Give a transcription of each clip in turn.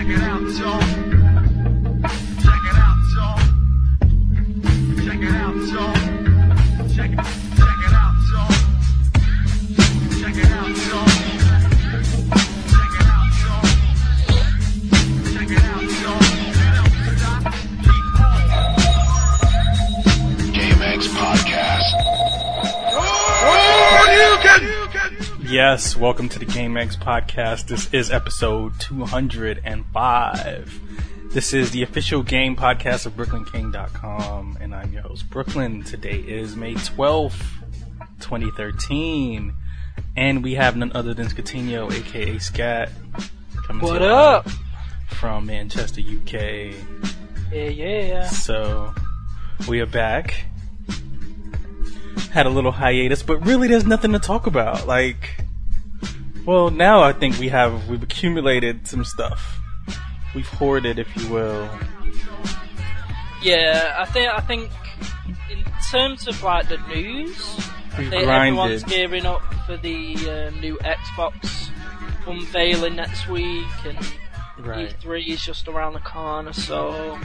Yes, welcome to the GameX podcast. This is episode 205. This is the official game podcast of BrooklynKing.com, and I'm your host, Brooklyn. Today is May 12th, 2013, and we have none other than Scatino, aka Scat, coming what to up? From Manchester, UK. Yeah. So, we are back. Had a little hiatus, but really there's nothing to talk about. Well, now I think we've accumulated some stuff. We've hoarded, if you will. Yeah, I think in terms of the news, I think grinded. Everyone's gearing up for the new Xbox unveiling next week, and Right. E3 is just around the corner, so...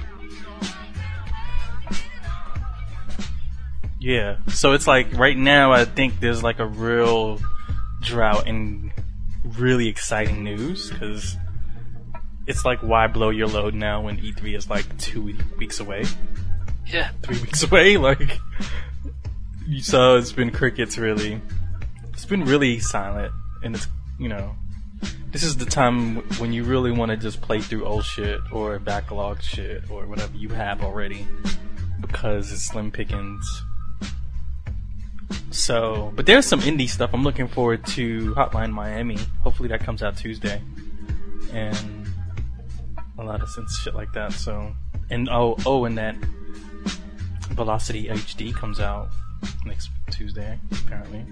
Yeah, so it's right now I think there's a real drought in really exciting news, because it's why blow your load now when E3 is 2 weeks away? Yeah. 3 weeks away? So it's been crickets really. It's been really silent, and it's, this is the time when you really want to just play through old shit or backlog shit or whatever you have already, because it's slim pickings. So, but there's some indie stuff. I'm looking forward to Hotline Miami. Hopefully that comes out Tuesday. And a lot of shit like that. So, and and that Velocity HD comes out next Tuesday, apparently.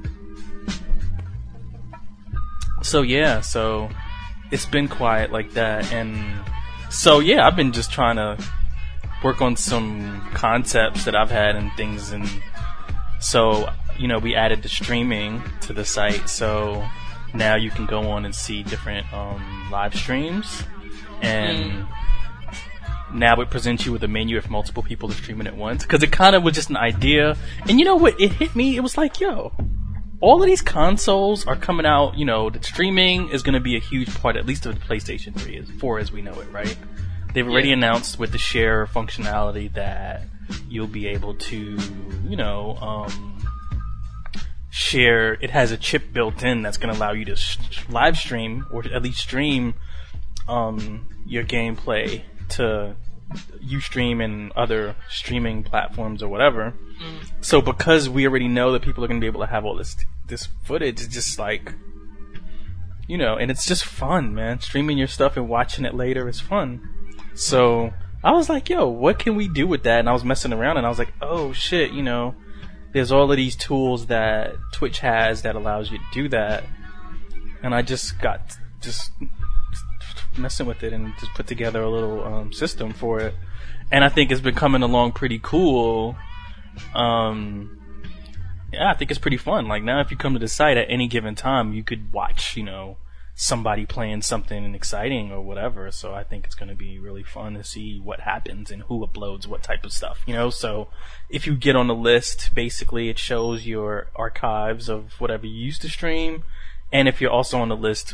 So yeah, so it's been quiet like that. And so yeah, I've been just trying to work on some concepts that I've had and things, and so, we added the streaming to the site, so now you can go on and see different live streams, and now it presents you with a menu if multiple people are streaming at once, because it kind of was just an idea, and you know what, it hit me, it was all of these consoles are coming out, the streaming is going to be a huge part, at least of the PlayStation 4 as we know it, right? They've already announced with the share functionality that you'll be able to, share. It has a chip built in that's going to allow you to live stream, or at least stream your gameplay to Ustream and other streaming platforms or whatever. So because we already know that people are going to be able to have all this footage, it's just and it's just fun, man. Streaming your stuff and watching it later is fun. So I was what can we do with that? And I was messing around, and I was oh shit, there's all of these tools that Twitch has that allows you to do that. And I just got messing with it and just put together a little system for it. And I think it's been coming along pretty cool. Yeah, I think it's pretty fun. Now if you come to the site at any given time, you could watch, somebody playing something exciting or whatever. So I think it's going to be really fun to see what happens and who uploads what type of stuff, So if you get on the list, basically it shows your archives of whatever you used to stream. And if you're also on the list,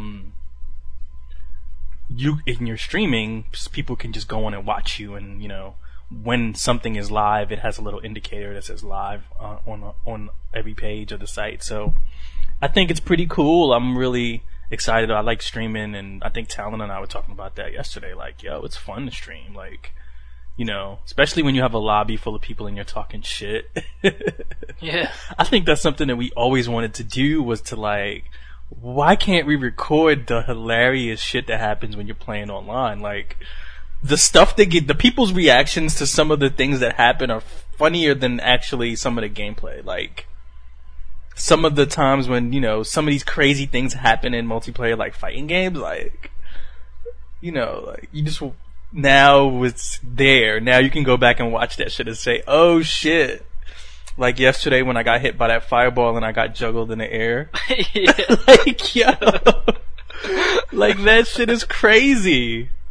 in your streaming, people can just go on and watch you, and when something is live, it has a little indicator that says live on every page of the site. So I think it's pretty cool. I'm really excited. I like streaming, and I think Talon and I were talking about that yesterday. It's fun to stream. Especially when you have a lobby full of people and you're talking shit. Yeah. I think that's something that we always wanted to do, was to why can't we record the hilarious shit that happens when you're playing online? The stuff they get, the people's reactions to some of the things that happen are funnier than actually some of the gameplay. Some of the times when, some of these crazy things happen in multiplayer, fighting games, you just, now it's there. Now you can go back and watch that shit and say, oh shit. Yesterday when I got hit by that fireball and I got juggled in the air. Yeah. Yo. That shit is crazy.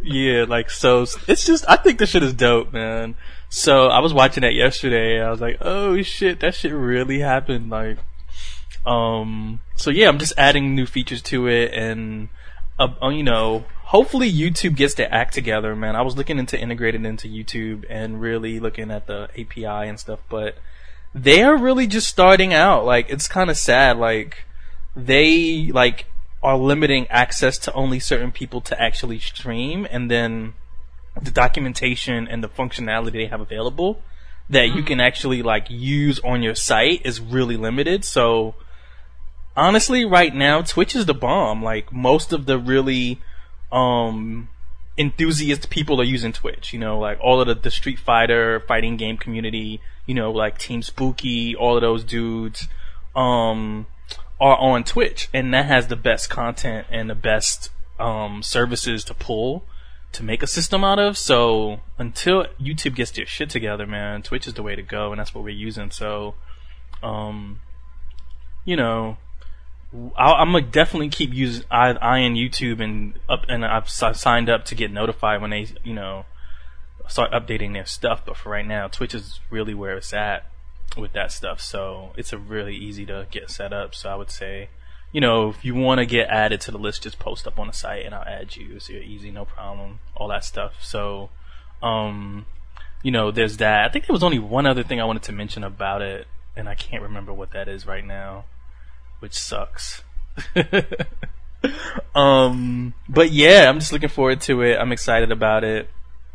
Yeah, like, so, it's just, I think this shit is dope, man. So, I was watching that yesterday, and I was like, oh shit, that shit really happened, like, so yeah, I'm just adding new features to it, and, you know, hopefully YouTube gets their act together, man. I was looking into integrating into YouTube, and really looking at the API and stuff, but they are really just starting out, like, it's kinda sad, like, they, like, are limiting access to only certain people to actually stream, and then the documentation and the functionality they have available that you can actually like use on your site is really limited. So honestly, right now Twitch is the bomb. Like, most of the really enthusiast people are using Twitch, you know, like all of the Street Fighter fighting game community, you know, like Team Spooky, all of those dudes are on Twitch, and that has the best content and the best services to pull to make a system out of. So until YouTube gets their shit together, man, Twitch is the way to go, and that's what we're using. So you know, I'm gonna definitely keep eyeing YouTube, and I've signed up to get notified when they, you know, start updating their stuff. But for right now, Twitch is really where it's at with that stuff, so it's a really easy to get set up. So I would say, you know, if you want to get added to the list, just post up on the site and I'll add you. It's easy, no problem, all that stuff. So you know, there's that. I think there was only one other thing I wanted to mention about it, and I can't remember what that is right now, which sucks. But yeah, I'm just looking forward to it. I'm excited about it.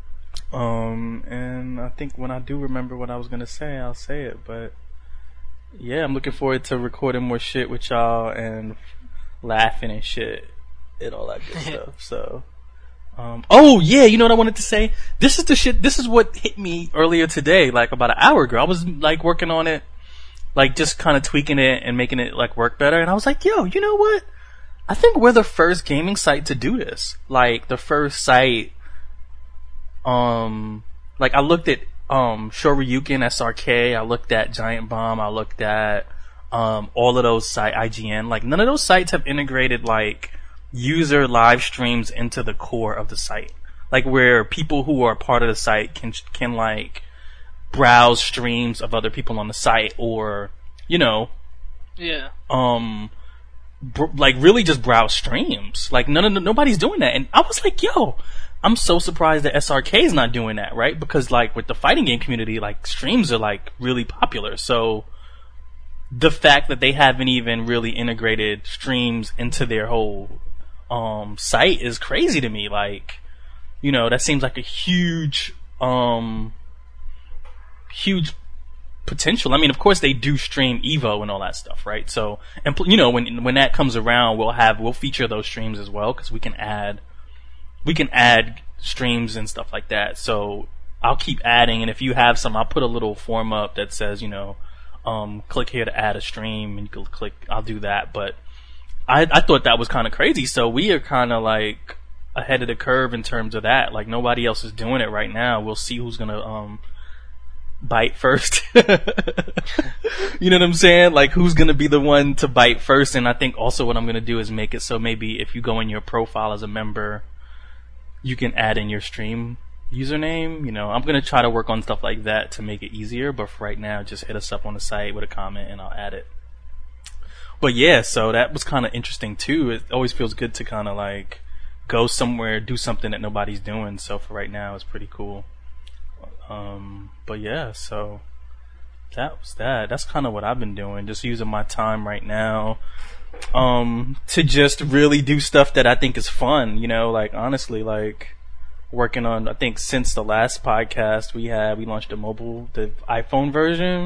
And I think when I do remember what I was gonna say, I'll say it. But yeah, I'm looking forward to recording more shit with y'all and laughing and shit and all that good stuff. So, oh yeah, you know what I wanted to say? This is what hit me earlier today, like about an hour ago. I was like working on it, like just kind of tweaking it and making it like work better. And I was like, yo, you know what? I think we're the first gaming site to do this. Like the first site. Like I looked at Shoryuken SRK, I looked at Giant Bomb, I looked at all of those sites, IGN. Like none of those sites have integrated like user live streams into the core of the site. Like where people who are part of the site can like browse streams of other people on the site, or you know, yeah, like really just browse streams. Like nobody's doing that, and I was like, yo. I'm so surprised that SRK is not doing that, right? Because like with the fighting game community, like streams are like really popular. So the fact that they haven't even really integrated streams into their whole site is crazy to me. Like, you know, that seems like a huge potential. I mean, of course they do stream Evo and all that stuff, right? So, and you know, when that comes around, we'll feature those streams as well, because we can add streams and stuff like that. So I'll keep adding, and if you have some, I'll put a little form up that says, you know, click here to add a stream, and you can click, I'll do that. But I thought that was kind of crazy. So we are kind of like ahead of the curve in terms of that. Like nobody else is doing it right now. We'll see who's gonna bite first. You know what I'm saying? Like who's gonna be the one to bite first. And I think also what I'm gonna do is make it so maybe if you go in your profile as a member, you can add in your stream username. You know, I'm going to try to work on stuff like that to make it easier, but for right now, just hit us up on the site with a comment and I'll add it. But yeah, so that was kind of interesting too. It always feels good to kind of like go somewhere, do something that nobody's doing. So for right now, it's pretty cool. But yeah, so that was that. That's kind of what I've been doing, just using my time right now to just really do stuff that I think is fun, you know, like honestly, like working on, I think since the last podcast we launched the iPhone version,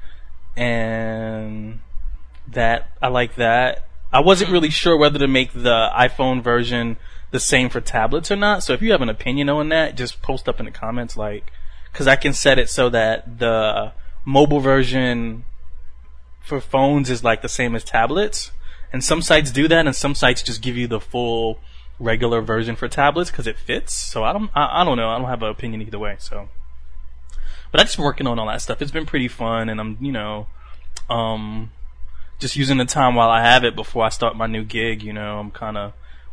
and that I like that. I wasn't really sure whether to make the iPhone version the same for tablets or not, so if you have an opinion on that, just post up in the comments, like, cause I can set it so that the mobile version for phones is like the same as tablets. And some sites do that, and some sites just give you the full regular version for tablets because it fits. So I don't know. I don't have an opinion either way. So, but I'm just working on all that stuff. It's been pretty fun, and I'm, you know, just using the time while I have it before I start my new gig. You know, I'm kind of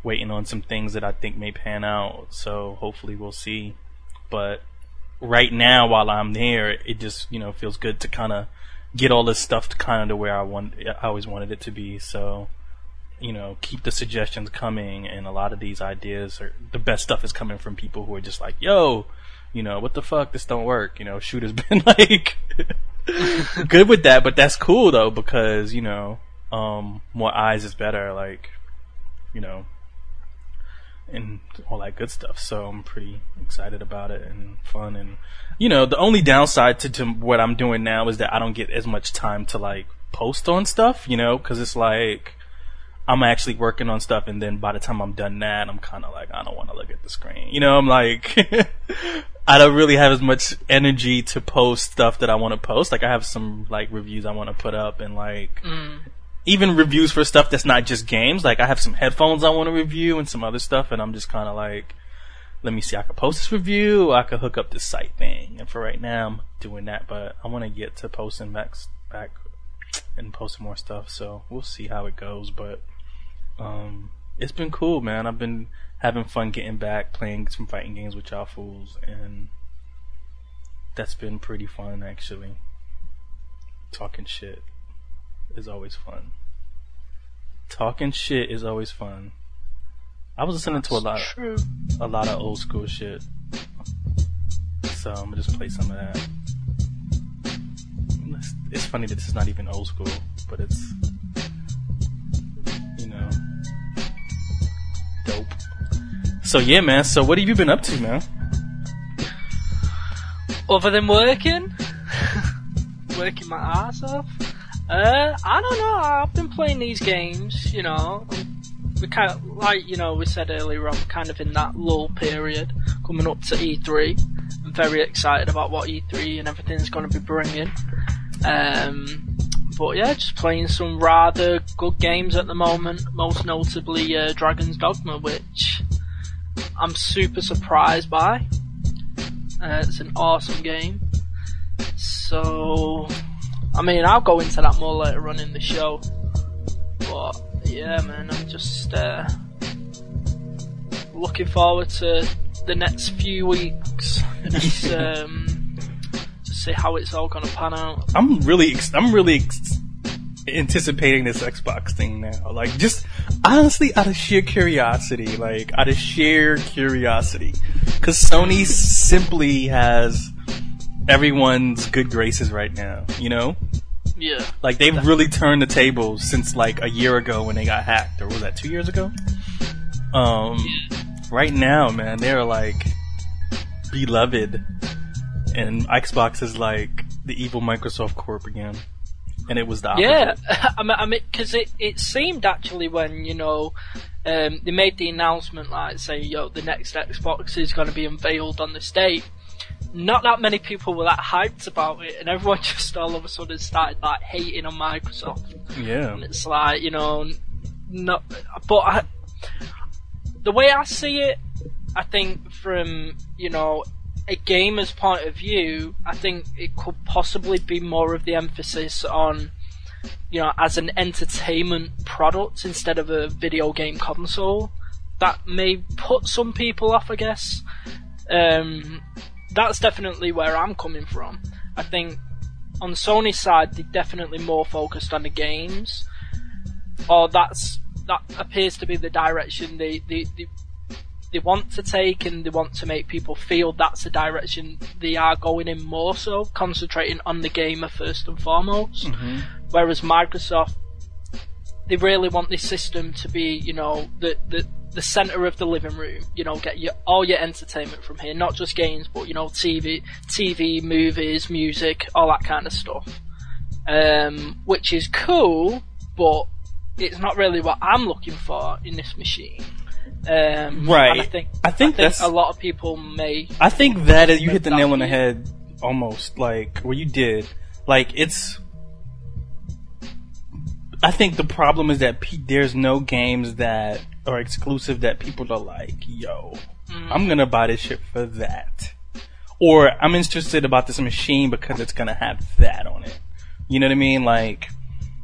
waiting on some things that I think may pan out. So hopefully we'll see. But right now, while I'm there, it just, you know, feels good to kind of get all this stuff to kind of where I always wanted it to be. So, you know, keep the suggestions coming, and a lot of these ideas the best stuff is coming from people who are just like, yo, you know, what the fuck, this don't work. You know, Shooter's been like good with that, but that's cool though, because, you know, more eyes is better, like, you know, and all that good stuff. So I'm pretty excited about it and fun. And, you know, the only downside to what I'm doing now is that I don't get as much time to like post on stuff, you know, because it's like I'm actually working on stuff, and then by the time I'm done that, I'm kind of like, I don't want to look at the screen, you know. I'm like I don't really have as much energy to post stuff that I want to post. Like, I have some like reviews I want to put up, and like even reviews for stuff that's not just games. Like, I have some headphones I want to review and some other stuff, and I'm just kind of like, let me see, I could post this review, or I could hook up this site thing. And for right now, I'm doing that, but I want to get to posting back and posting more stuff. So we'll see how it goes, but it's been cool, man. I've been having fun getting back, playing some fighting games with y'all fools, and that's been pretty fun, actually. Talking shit is always fun. Talking shit is always fun. I was listening to a lot of old school shit, so I'm gonna just play some of that. It's funny that this is not even old school, but it's, you know, dope. So yeah, man. So what have you been up to, man? Other than working my ass off. I don't know. I've been playing these games, you know. We kind of, like, you know, we said earlier on, kind of in that lull period coming up to E3. I'm very excited about what E3 and everything's going to be bringing. But yeah, just playing some rather good games at the moment. Most notably, Dragon's Dogma, which I'm super surprised by. It's an awesome game. So, I mean, I'll go into that more later on in the show. But yeah, man, I'm just looking forward to the next few weeks and just to see how it's all gonna pan out. I'm really anticipating this Xbox thing now. Like, just honestly, out of sheer curiosity, because Sony simply has everyone's good graces right now, you know? Yeah. Like, they've really turned the tables since like a year ago when they got hacked, or was that 2 years ago? Right now, man, they're like beloved, and Xbox is like the evil Microsoft Corp again, and it was the opposite. Yeah, I mean, because it seemed actually when, you know, they made the announcement, like, say, yo, the next Xbox is going to be unveiled on this date. Not that many people were that hyped about it, and everyone just all of a sudden started like hating on Microsoft. Yeah, and it's like, you know, not. But the way I see it, I think from, you know, a gamer's point of view, I think it could possibly be more of the emphasis on, you know, as an entertainment product instead of a video game console. That may put some people off, I guess. That's definitely where I'm coming from. I think on Sony's side, they're definitely more focused on the games, or that appears to be the direction they want to take, and they want to make people feel that's the direction they are going in more so, concentrating on the gamer first and foremost. Mm-hmm. Whereas Microsoft, they really want this system to be, you know, the center of the living room. You know, get all your entertainment from here, not just games, but, you know, TV, movies, music, all that kind of stuff. Which is cool, but it's not really what I'm looking for in this machine. Right. I think that's a lot of people may. I think that is, you hit the nail on the head, almost, like, where you did. Like, it's. I think the problem is that there's no games that are exclusive that people are like, yo, I'm gonna buy this shit for that. Or I'm interested about this machine because it's gonna have that on it. You know what I mean? Like,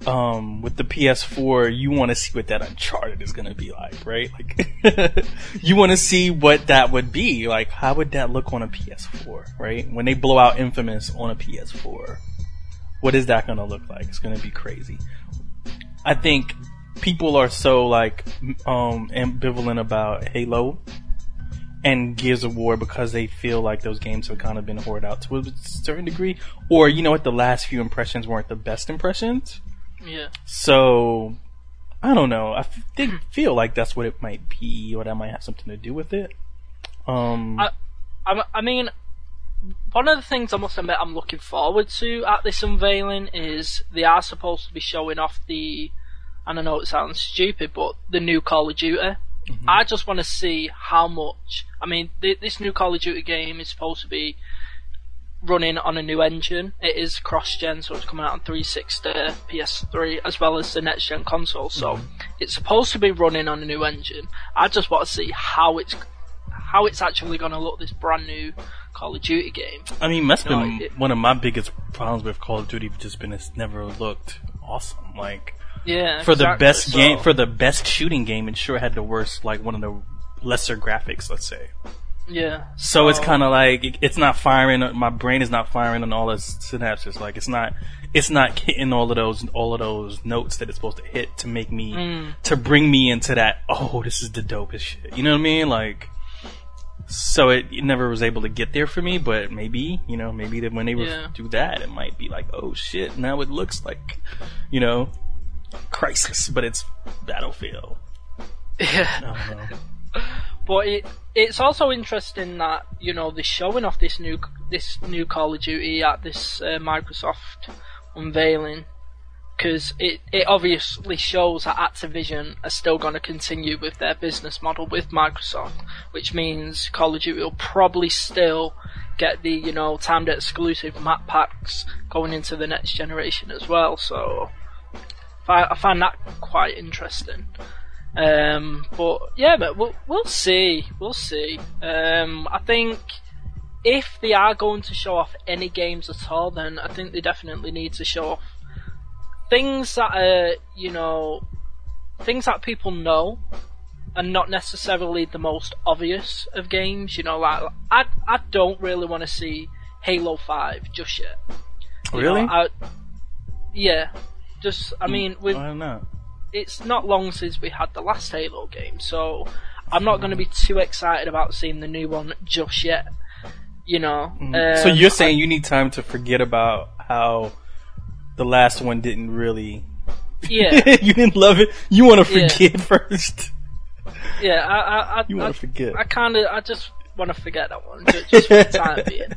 with the PS4, you want to see what that Uncharted is going to be like, right? Like, you want to see what that would be. Like, how would that look on a PS4, right? When they blow out Infamous on a PS4, what is that going to look like? It's going to be crazy. I think people are so, like, ambivalent about Halo and Gears of War because they feel like those games have kind of been hoarded out to a certain degree. Or, you know what, the last few impressions weren't the best impressions. Yeah. So, I don't know. I feel like that's what it might be, or that might have something to do with it. I mean, one of the things I must admit I'm looking forward to at this unveiling is they are supposed to be showing off and I know it sounds stupid, but the new Call of Duty. Mm-hmm. I just want to see how much. I mean, this new Call of Duty game is supposed to be running on a new engine. It is cross-gen, so it's coming out on 360, PS3, as well as the next-gen console. So it's supposed to be running on a new engine. I just want to see how it's actually going to look, this brand new Call of Duty game. I mean, that's been one of my biggest problems with Call of Duty. Just been it's never looked awesome. Like, yeah, for the best game, for the best shooting game, it sure had the worst, like one of the lesser graphics, let's say. Yeah. So it's kind of like it's not firing. My brain is not firing on all the synapses. Like it's not hitting all of those notes that it's supposed to hit to make me to bring me into that. Oh, this is the dopest shit. You know what I mean? Like, so it never was able to get there for me. But maybe that when they do that, it might be like, oh shit, now it looks like, Crisis, but it's Battlefield. Yeah. I don't know. But it's also interesting that they're showing off this new Call of Duty at this Microsoft unveiling, because it obviously shows that Activision are still going to continue with their business model with Microsoft, which means Call of Duty will probably still get the timed exclusive map packs going into the next generation as well. So I find that quite interesting. But we'll see. I think if they are going to show off any games at all, then I think they definitely need to show off things that are, things that people know and not necessarily the most obvious of games. Like I don't really want to see Halo 5 just yet. Really? I mean, with I don't know. It's not long since we had the last Halo game, so I'm not going to be too excited about seeing the new one just yet. So you're saying you need time to forget about how the last one didn't really. Yeah. You didn't love it. You want to forget first. Yeah, you want to forget. I just want to forget that one just for the time being.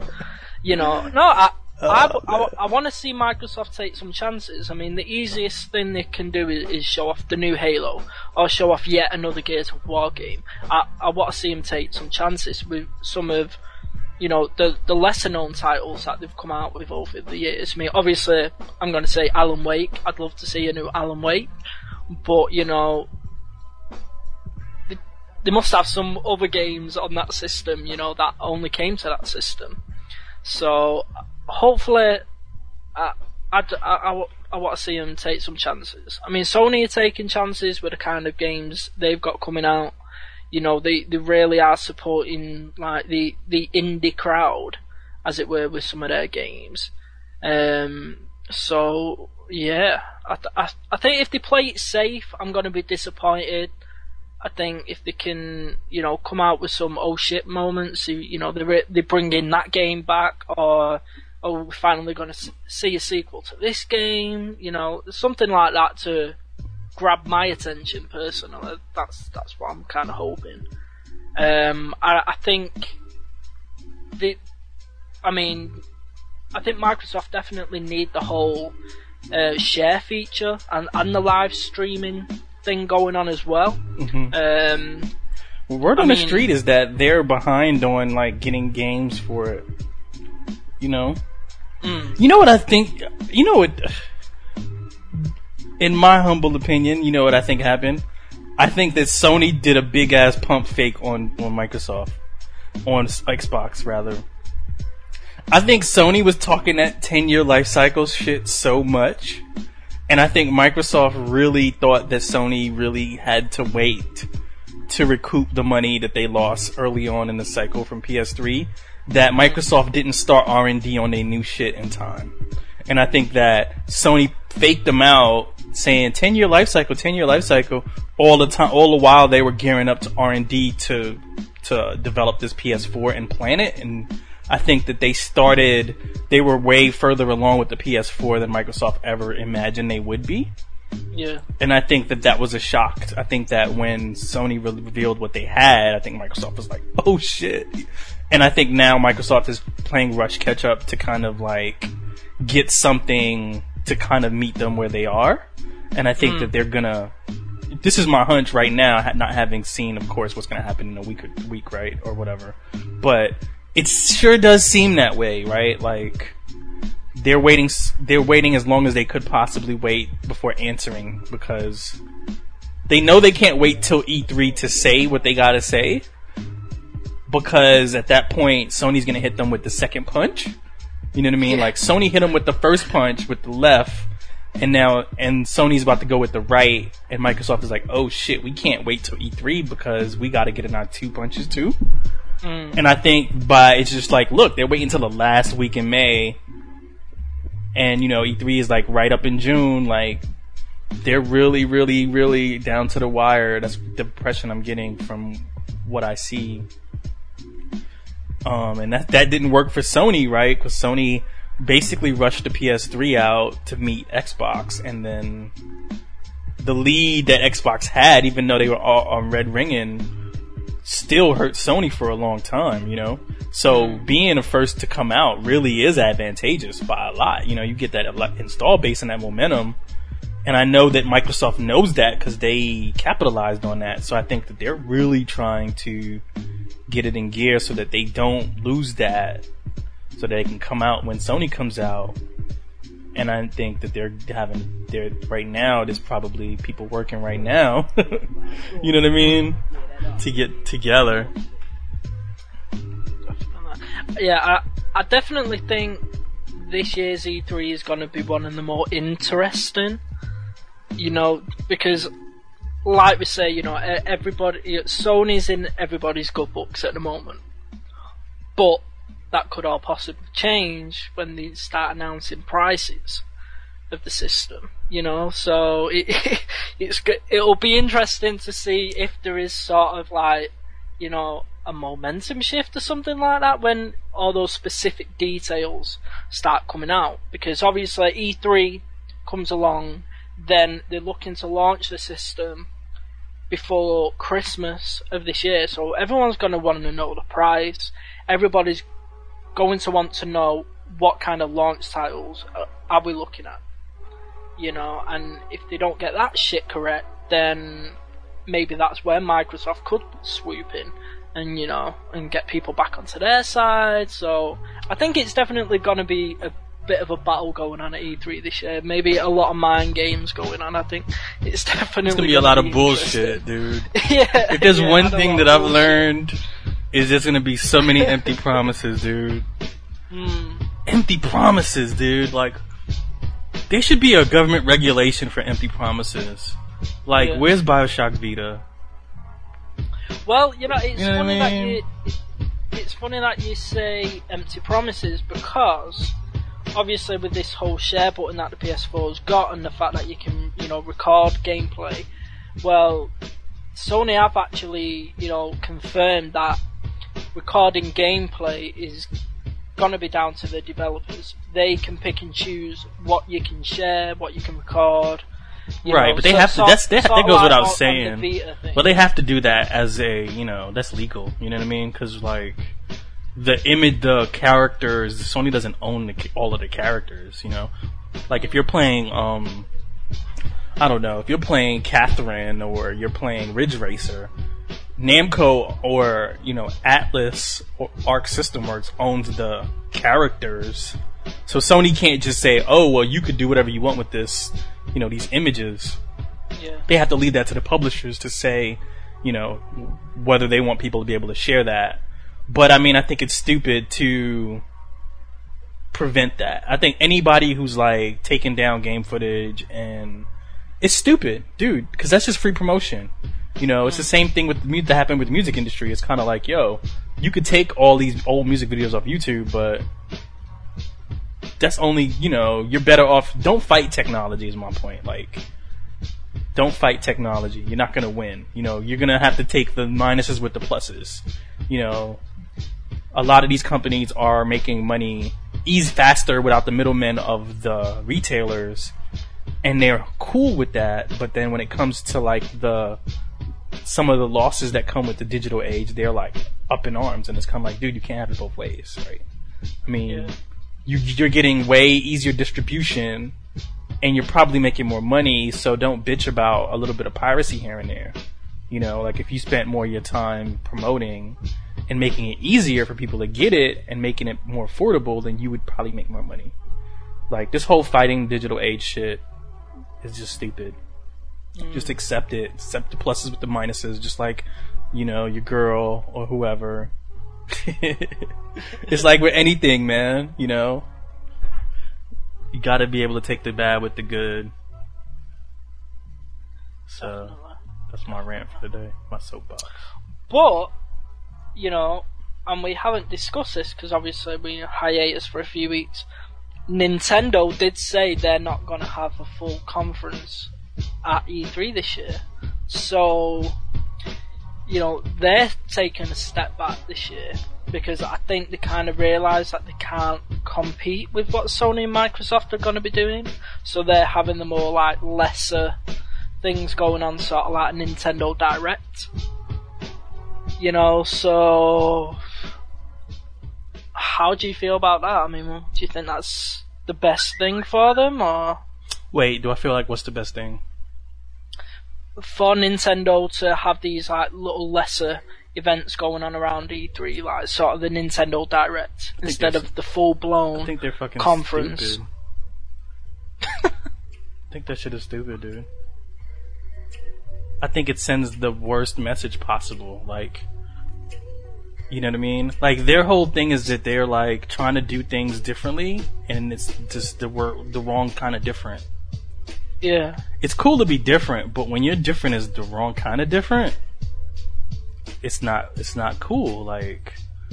I want to see Microsoft take some chances. I mean, the easiest thing they can do is show off the new Halo, or show off yet another Gears of War game. I want to see them take some chances with some of, the lesser known titles that they've come out with over the years. I mean, obviously, I'm going to say Alan Wake. I'd love to see a new Alan Wake, but they must have some other games on that system, that only came to that system. So hopefully, I want to see them take some chances. I mean, Sony are taking chances with the kind of games they've got coming out. They really are supporting like the indie crowd, as it were, with some of their games. So yeah, I think if they play it safe, I'm going to be disappointed. I think if they can, come out with some oh shit moments, they bring in that game back, or we're finally going to see a sequel to this game, something like that to grab my attention personally. That's what I'm kind of hoping. I think Microsoft definitely need the whole share feature and the live streaming thing going on as well. Word on the street is that they're behind on like getting games for it. You know what I think? In my humble opinion, you know what I think happened? I think that Sony did a big ass pump fake on Microsoft, on Xbox rather. I think Sony was talking that 10-year life cycle shit so much And I think Microsoft really thought that Sony really had to wait to recoup the money that they lost early on in the cycle from PS3, that Microsoft didn't start R&D on their new shit in time. And I think that Sony faked them out saying 10-year life cycle all the time, all the while they were gearing up to R&D to develop this PS4 and plan it. And I think that they were way further along with the PS4 than Microsoft ever imagined they would be. Yeah. And I think that was a shock. I think that when Sony revealed what they had, I think Microsoft was like, oh shit. And I think now Microsoft is playing rush catch up to kind of like get something to kind of meet them where they are. And I think that they're gonna, this is my hunch right now, not having seen, of course, what's gonna happen in a week, right? Or whatever. But it sure does seem that way, right? Like, they're waiting as long as they could possibly wait before answering, because they know they can't wait till E3 to say what they gotta say, because at that point Sony's gonna hit them with the second punch. You know what I mean? Like, Sony hit them with the first punch with the left, and Sony's about to go with the right, and Microsoft is like, oh shit, we can't wait till E3 because we gotta get in our 2 punches too. And I think it's just like, look, they're waiting until the last week in May. And, you know, E3 is like right up in June. Like, they're really, really, really down to the wire. That's the impression I'm getting from what I see. And that didn't work for Sony, right? Because Sony basically rushed the PS3 out to meet Xbox. And then the lead that Xbox had, even though they were all on red ringing, still hurt Sony for a long time, you know? So being the first to come out really is advantageous by a lot. You know, you get that install base and that momentum. And I know that Microsoft knows that because they capitalized on that. So I think that they're really trying to get it in gear so that they don't lose that, so they can come out when Sony comes out. And I think that right now, there's probably people working right now, you know what I mean, to get together. Yeah, I definitely think this year's E3 is going to be one of the more interesting, you know, because, like we say, you know, Sony's in everybody's good books at the moment, but that could all possibly change when they start announcing prices of the system, you know. So it'll be interesting to see if there is sort of like, you know, a momentum shift or something like that when all those specific details start coming out. Because obviously E3 comes along, then they're looking to launch the system before Christmas of this year, so everyone's going to want to know the price. Everybody's going to want to know what kind of launch titles are we looking at, you know. And if they don't get that shit correct, then maybe that's where Microsoft could swoop in and, you know, and get people back onto their side. So I think it's definitely going to be a bit of a battle going on at E3 this year. Maybe a lot of mind games going on. I think it's definitely going to be a lot of bullshit, dude. Yeah. If there's one thing that I've learned, is there's going to be so many empty promises, dude. Empty promises, dude. Like, there should be a government regulation for empty promises. Like, where's BioShock Vita? Well, you know, it's funny that you say empty promises, because obviously with this whole share button that the PS4's got and the fact that you can, you know, record gameplay, well, Sony have actually, you know, confirmed that recording gameplay is gonna be down to the developers. They can pick and choose what you can share, what you can record. Right, but they have to. That goes without saying. But they have to do that as a, you know, that's legal. You know what I mean? Because like the image, the characters, Sony doesn't own all of the characters. You know, like if you're playing, I don't know, if you're playing Catherine or you're playing Ridge Racer, Namco or, you know, Atlas or Arc System Works owns the characters. So Sony can't just say, oh, well, you could do whatever you want with this, you know, these images. Yeah. They have to leave that to the publishers to say, you know, whether they want people to be able to share that. But I mean, I think it's stupid to prevent that. I think anybody who's like taking down game footage, and it's stupid, dude, because that's just free promotion. You know, it's the same thing with that happened with the music industry. It's kind of like, yo, you could take all these old music videos off YouTube, but that's only, you know, you're better off. Don't fight technology is my point. Like, don't fight technology. You're not gonna win. You know, you're gonna have to take the minuses with the pluses. You know, a lot of these companies are making money faster without the middlemen of the retailers, and they're cool with that. But then when it comes to like some of the losses that come with the digital age, they're like up in arms, and it's kind of like, dude, you can't have it both ways, right? I mean, you're getting way easier distribution, and you're probably making more money, so don't bitch about a little bit of piracy here and there. You know, like if you spent more of your time promoting and making it easier for people to get it and making it more affordable, then you would probably make more money. Like, this whole fighting digital age shit is just stupid. Just accept it. Accept the pluses with the minuses, just like, you know, your girl or whoever. It's like with anything, man, you know? You gotta be able to take the bad with the good. So, that's my rant for today. My soapbox. But, you know, and we haven't discussed this because obviously we hiatus for a few weeks. Nintendo did say they're not gonna have a full conference at E3 this year. So, you know, they're taking a step back this year because I think they kind of realise that they can't compete with what Sony and Microsoft are going to be doing. So they're having the more like lesser things going on, sort of like a Nintendo Direct. You know, so how do you feel about that? I mean, do you think that's the best thing for them, or? Wait, do I feel like what's the best thing? For Nintendo to have these like little lesser events going on around E3, like sort of the Nintendo Direct, instead of the full-blown I think they're fucking conference. Stupid. I think that shit is stupid, dude. I think it sends the worst message possible. Like, you know what I mean? Like, their whole thing is that they're like trying to do things differently, and it's just the wrong kind of different. Yeah. It's cool to be different, but when you're different is the wrong kind of different, it's not cool. Like,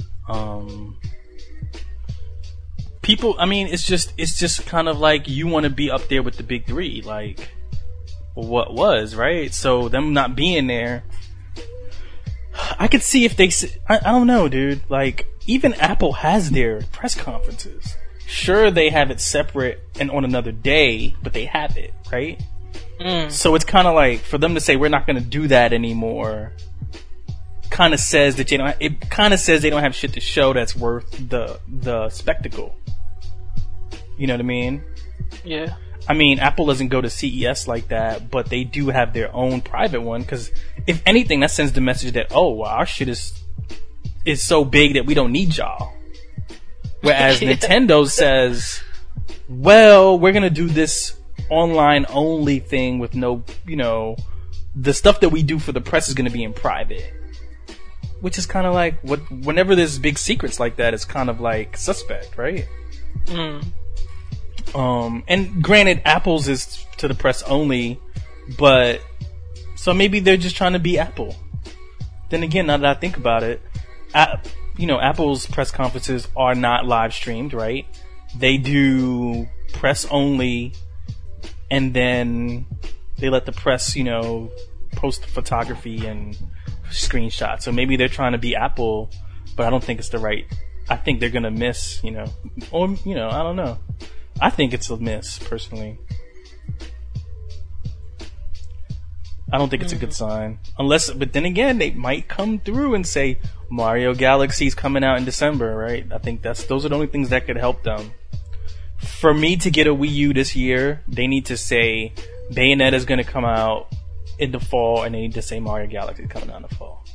people, I mean, it's just kind of like you want to be up there with the big three, like what was, right? So them not being there, I could see if they, I don't know, dude. Like, even Apple has their press conferences. Sure, they have it separate and on another day, but they have it, right? So it's kind of like, for them to say we're not going to do that anymore, kind of says that it kind of says they don't have shit to show that's worth the spectacle. You know what I mean? Yeah. I mean, Apple doesn't go to CES like that, but they do have their own private one, because if anything, that sends the message that, oh, well, our shit is so big that we don't need y'all. Whereas Nintendo says, well, we're gonna do this online only thing with no, you know, the stuff that we do for the press is gonna be in private. Which is kind of like, whenever there's big secrets like that, it's kind of like suspect, right? And granted, Apple's is to the press only, but so maybe they're just trying to be Apple. Then again, now that I think about it, you know, Apple's press conferences are not live streamed, right? They do press only, and then they let the press, you know, post photography and screenshots. So maybe they're trying to be Apple, but I don't think it's the right. I think they're gonna miss, you know, or you know, I don't know. I think it's a miss, personally. I don't think it's a good sign. But then again, they might come through and say Mario Galaxy's coming out in December, right? I think those are the only things that could help them. For me to get a Wii U this year, they need to say Bayonetta's gonna come out in the fall, and they need to say Mario Galaxy's coming out in the fall.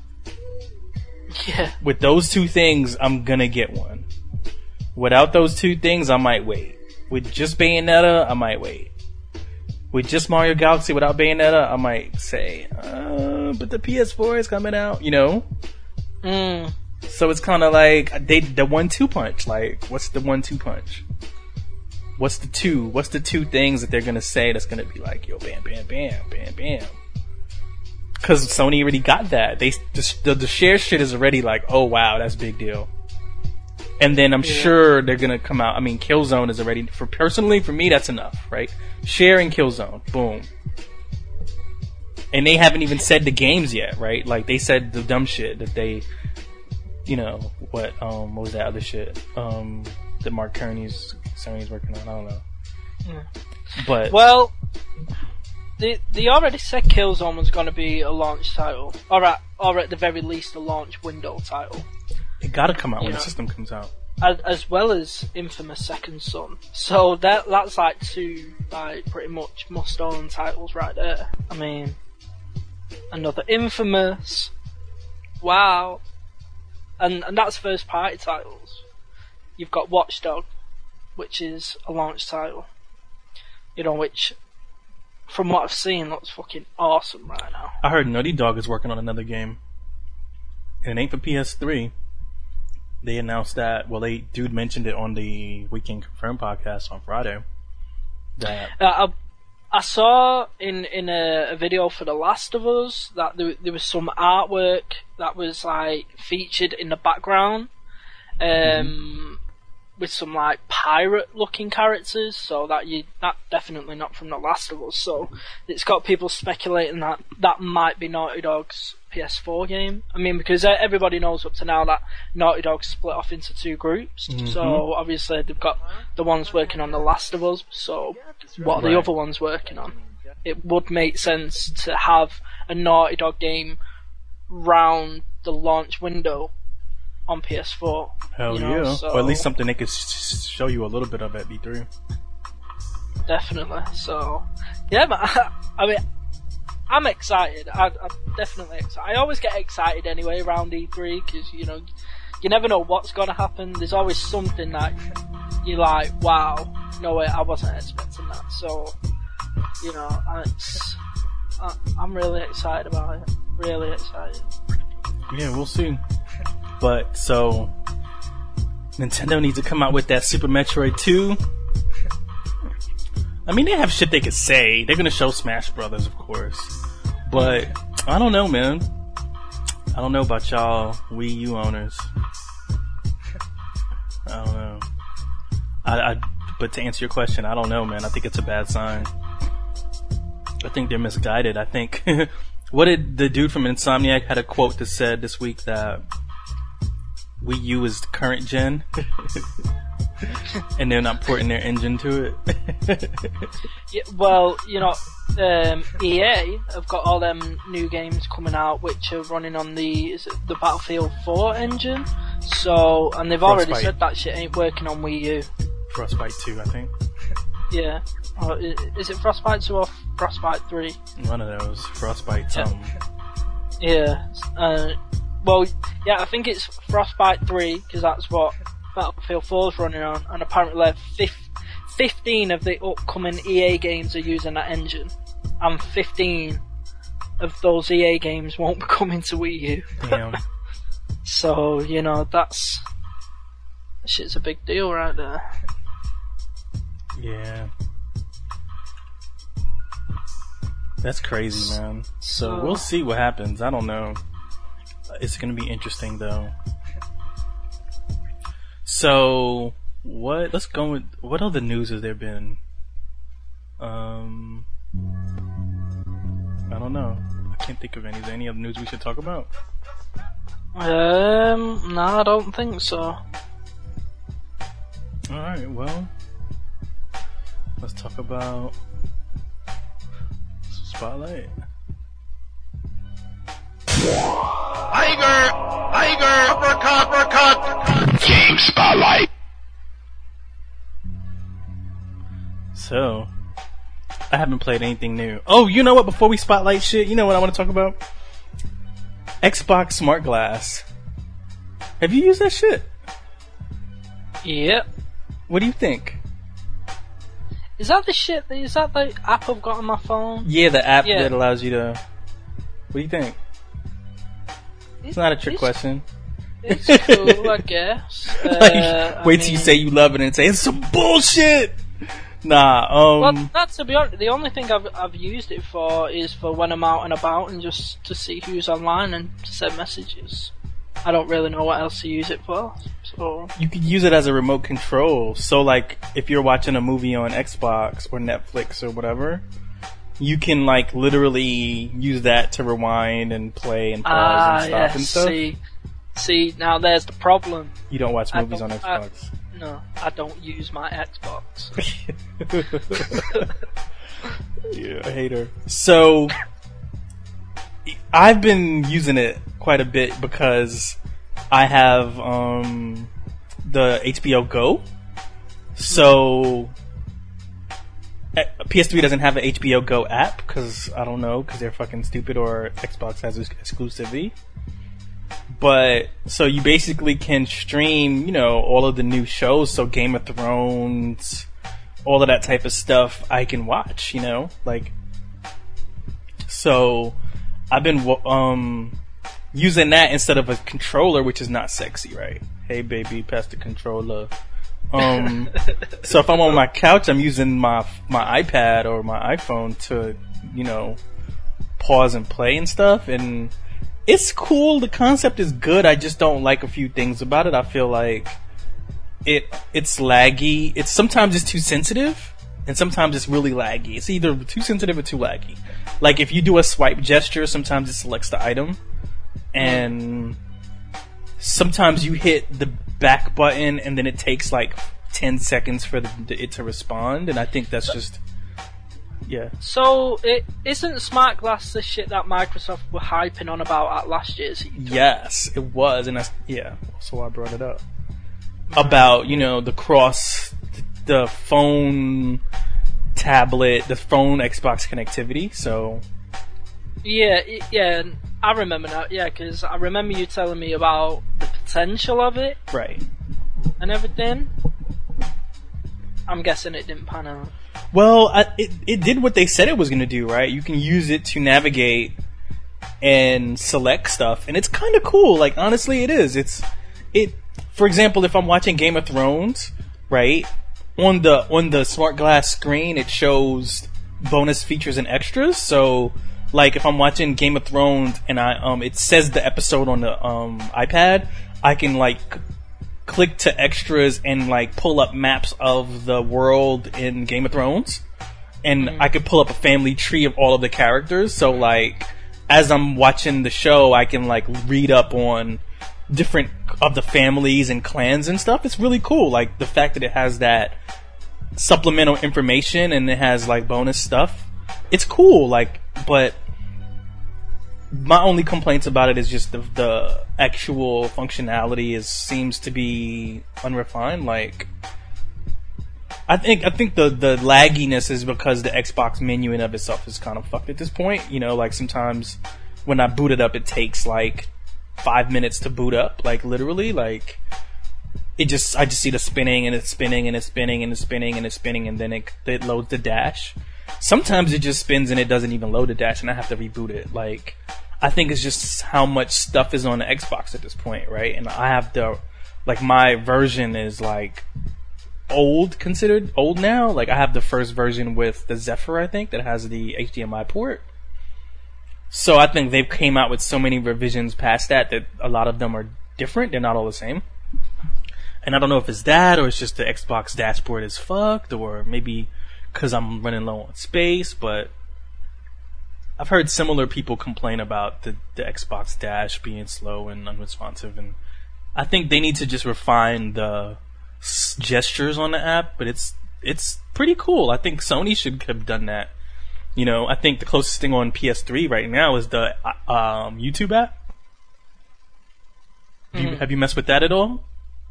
Yeah. With those two things, I'm gonna get one. Without those two things, I might wait. With just Bayonetta, I might wait. With just Mario Galaxy without Bayonetta, I might say, but the PS4 is coming out, you know? So it's kind of like the 1-2 punch. Like, what's the 1-2 punch? What's the two things that they're gonna say that's gonna be like, yo, bam, bam, bam, bam, bam? Because Sony already got that. The share shit is already like, oh wow, that's a big deal. And then I'm sure they're gonna come out. I mean, Killzone is already for me, that's enough, right? Share and Killzone, boom. And they haven't even said the games yet, right? Like they said the dumb shit that they, what was that other shit? That Mark Sony's working on. I don't know. Yeah. But they already said Killzone was going to be a launch title, or at the very least a launch window title. It got to come out when the system comes out, as well as Infamous Second Son. So that's like two pretty much must-own titles right there. I mean, another Infamous, wow, and that's first-party titles. You've got Watch Dogs, which is a launch title, which, from what I've seen, looks fucking awesome right now. I heard Naughty Dog is working on another game, and it ain't for PS3. They announced that, dude mentioned it on the Weekend Confirmed podcast on Friday. That I saw in a video for The Last of Us that there was some artwork that was like featured in the background, with some like pirate looking characters, so that definitely not from The Last of Us. So it's got people speculating that might be Naughty Dog's PS4 game. I mean, because everybody knows up to now that Naughty Dog split off into two groups. So obviously they've got the ones working on The Last of Us. So what are the other ones working on? It would make sense to have a Naughty Dog game round the launch window on PS4. Hell yeah. Or at least something they could show you a little bit of at E3. Definitely. So, yeah, but I mean, I'm excited. I'm definitely excited. I always get excited anyway around E3 because, you never know what's going to happen. There's always something that you're like, wow, no way, I wasn't expecting that. So, I'm really excited about it. Really excited. Yeah, we'll see. But, so, Nintendo needs to come out with that Super Metroid 2. I mean, they have shit they could say. They're gonna show Smash Brothers, of course. But, I don't know, man. I don't know about y'all Wii U owners. I don't know. But to answer your question, I don't know, man. I think it's a bad sign. I think they're misguided. I think... What did the dude from Insomniac had a quote that said this week that Wii U is the current gen, and they're not porting their engine to it. Yeah, well, EA have got all them new games coming out which are running on the Battlefield 4 engine. So, and they've already said that shit ain't working on Wii U. Frostbite 2, I think. Yeah. Is it Frostbite 2 or Frostbite 3? One of those. Frostbite something. Yeah. Well, yeah, I think it's Frostbite 3, because that's what Battlefield 4 is running on, and apparently 15 of the upcoming EA games are using that engine, and 15 of those EA games won't be coming to Wii U. Damn. So, that shit's a big deal right there. Yeah. That's crazy, man. So we'll see what happens. I don't know. It's gonna be interesting, though. So, let's go with, what other news has there been? I don't know. I can't think of any. Is there any other news we should talk about? No, I don't think so. Alright, well, let's talk about Spotlight. Tiger, uppercut, Game Spotlight. So, I haven't played anything new. Oh, you know what? Before we spotlight shit, you know what I want to talk about? Xbox Smart Glass. Have you used that shit? Yep. What do you think? Is that the app I've got on my phone? Yeah, the app that allows you to... What do you think? It's not a trick question. It's cool, I guess. Wait till you say you love it and say it's some bullshit. Nah. Well, that's to be honest. The only thing I've used it for is for when I'm out and about and just to see who's online and to send messages. I don't really know what else to use it for. So you could use it as a remote control. So, like, if you're watching a movie on Xbox or Netflix or whatever, you can like literally use that to rewind and play and pause and stop and stuff. See, now there's the problem. You don't watch movies on Xbox. No, I don't use my Xbox. Yeah, hater. So, I've been using it quite a bit because I have the HBO Go. So, PS3 doesn't have an HBO Go app because I don't know, because they're fucking stupid, or Xbox has exclusivity. But so you basically can stream, you know, all of the new shows. So Game of Thrones, all of that type of stuff I can watch, you know, like. So I've been using that instead of a controller, which is not sexy, right? Hey baby, pass the controller. So if I'm on my couch, I'm using my iPad or my iPhone to, you know, pause and play and stuff, and it's cool. The concept is good. I just don't like a few things about it. I feel like it's laggy. Sometimes it's too sensitive, and sometimes it's really laggy. It's either too sensitive or too laggy. Like if you do a swipe gesture, sometimes it selects the item, and sometimes you hit the back button and then it takes like 10 seconds for it to respond, and I think that's just... Yeah. So, isn't Smart Glass the shit that Microsoft were hyping on about at last year's E3? Yes, it was, and that's so I brought it up. About, you know, the phone, tablet, the phone Xbox connectivity, so... Yeah, I remember now, because I remember you telling me about the potential of it. Right. And everything. I'm guessing it didn't pan out. Well, it did what they said it was going to do, right? You can use it to navigate and select stuff, and it's kind of cool. Like, honestly, it is. For example, if I'm watching Game of Thrones, right, on the Smart Glass screen, it shows bonus features and extras. So, like, if I'm watching Game of Thrones and it says the episode on the iPad, I can like click to extras and like pull up maps of the world in Game of Thrones, and I could pull up a family tree of all of the characters. So like as I'm watching the show, I can like read up on different of the families and clans and stuff. It's really cool. Like the fact that it has that supplemental information and it has like bonus stuff. It's cool. Like, but my only complaints about it is just the actual functionality seems to be unrefined. Like, I think the lagginess is because the Xbox menu in of itself is kind of fucked at this point. You know, like sometimes when I boot it up, it takes like 5 minutes to boot up. Like literally, like I just see the spinning and it's spinning and it's spinning and it's spinning and it's spinning, and then it loads the dash. Sometimes it just spins and it doesn't even load the dash, and I have to reboot it. Like, I think it's just how much stuff is on the Xbox at this point, right? And I have my version is like considered old now. Like, I have the first version with the Zephyr, I think, that has the HDMI port. So I think they've came out with so many revisions past that a lot of them are different. They're not all the same. And I don't know if it's that, or it's just the Xbox dashboard is fucked, or maybe because I'm running low on space, but I've heard similar people complain about the Xbox Dash being slow and unresponsive, and I think they need to just refine the gestures on the app, but it's pretty cool. I think Sony should have done that. You know, I think the closest thing on PS3 right now is the YouTube app. Have you messed with that at all?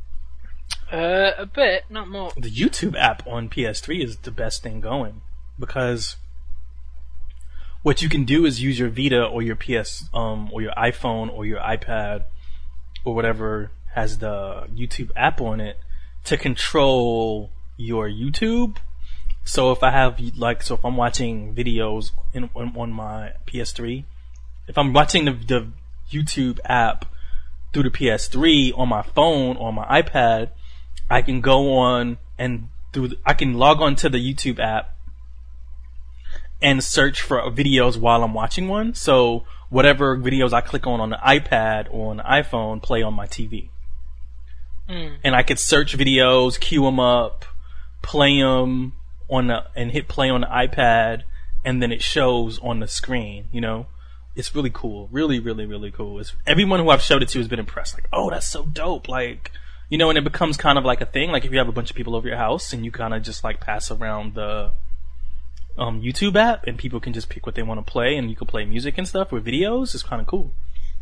A bit, not more. The YouTube app on PS3 is the best thing going, because what you can do is use your Vita or your PS or your iPhone or your iPad or whatever has the YouTube app on it to control your YouTube. So if I have if I'm watching videos on my PS3, if I'm watching the YouTube app through the PS3 on my phone, on my iPad, I can go on and I can log on to the YouTube app and search for videos while I'm watching one. So whatever videos I click on the iPad or on the iPhone play on my TV. And I could search videos, queue them up, play them and hit play on the iPad, and then it shows on the screen, you know? It's really cool. Really, really, really cool. Everyone who I've showed it to has been impressed. Like, oh, that's so dope. Like, you know, and it becomes kind of like a thing. Like if you have a bunch of people over your house and you kind of just like pass around the YouTube app and people can just pick what they want to play and you can play music and stuff with videos. It's kind of cool.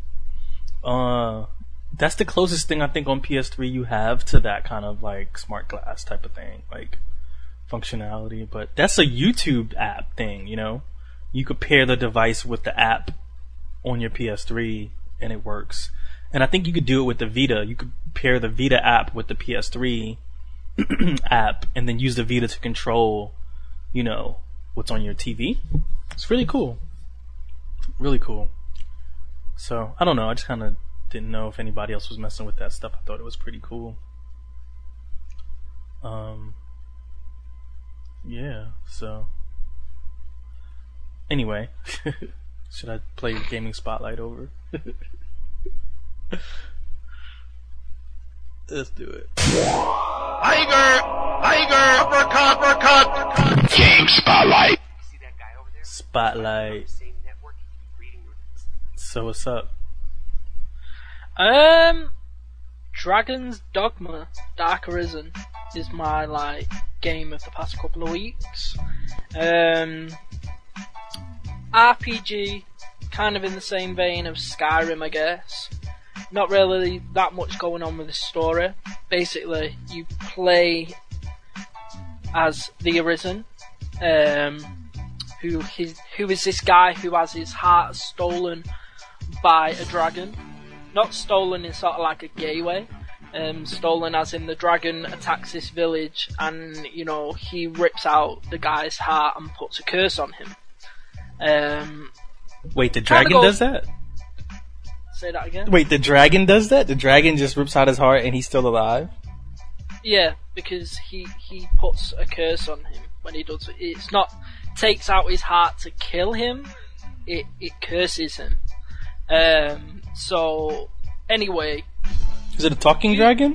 That's the closest thing I think on PS3 you have to that kind of like smart glass type of thing, like functionality. But that's a YouTube app thing, you know? You could pair the device with the app on your PS3 and it works. And I think you could do it with the Vita. You could pair the Vita app with the PS3 app and then use the Vita to control, you know, what's on your TV. It's really cool. Really cool. So, I don't know. I just kind of didn't know if anybody else was messing with that stuff. I thought it was pretty cool. Yeah, so anyway, should I play Gaming Spotlight over? Let's do it. Tiger, uppercut. Game Spotlight. Spotlight. So what's up? Dragon's Dogma Dark Arisen is my like game of the past couple of weeks. RPG, kind of in the same vein of Skyrim, I guess. Not really that much going on with the story. Basically, you play as the Arisen, who is this guy who has his heart stolen by a dragon. Not stolen in sort of like a gay way. Stolen as in the dragon attacks this village and, you know, he rips out the guy's heart and puts a curse on him. Wait, the dragon does that? Say that again? Wait, the dragon does that? The dragon just rips out his heart and he's still alive? Yeah, because he puts a curse on him when he does it. It's not takes out his heart to kill him, it curses him. So, anyway. Is it a talking dragon?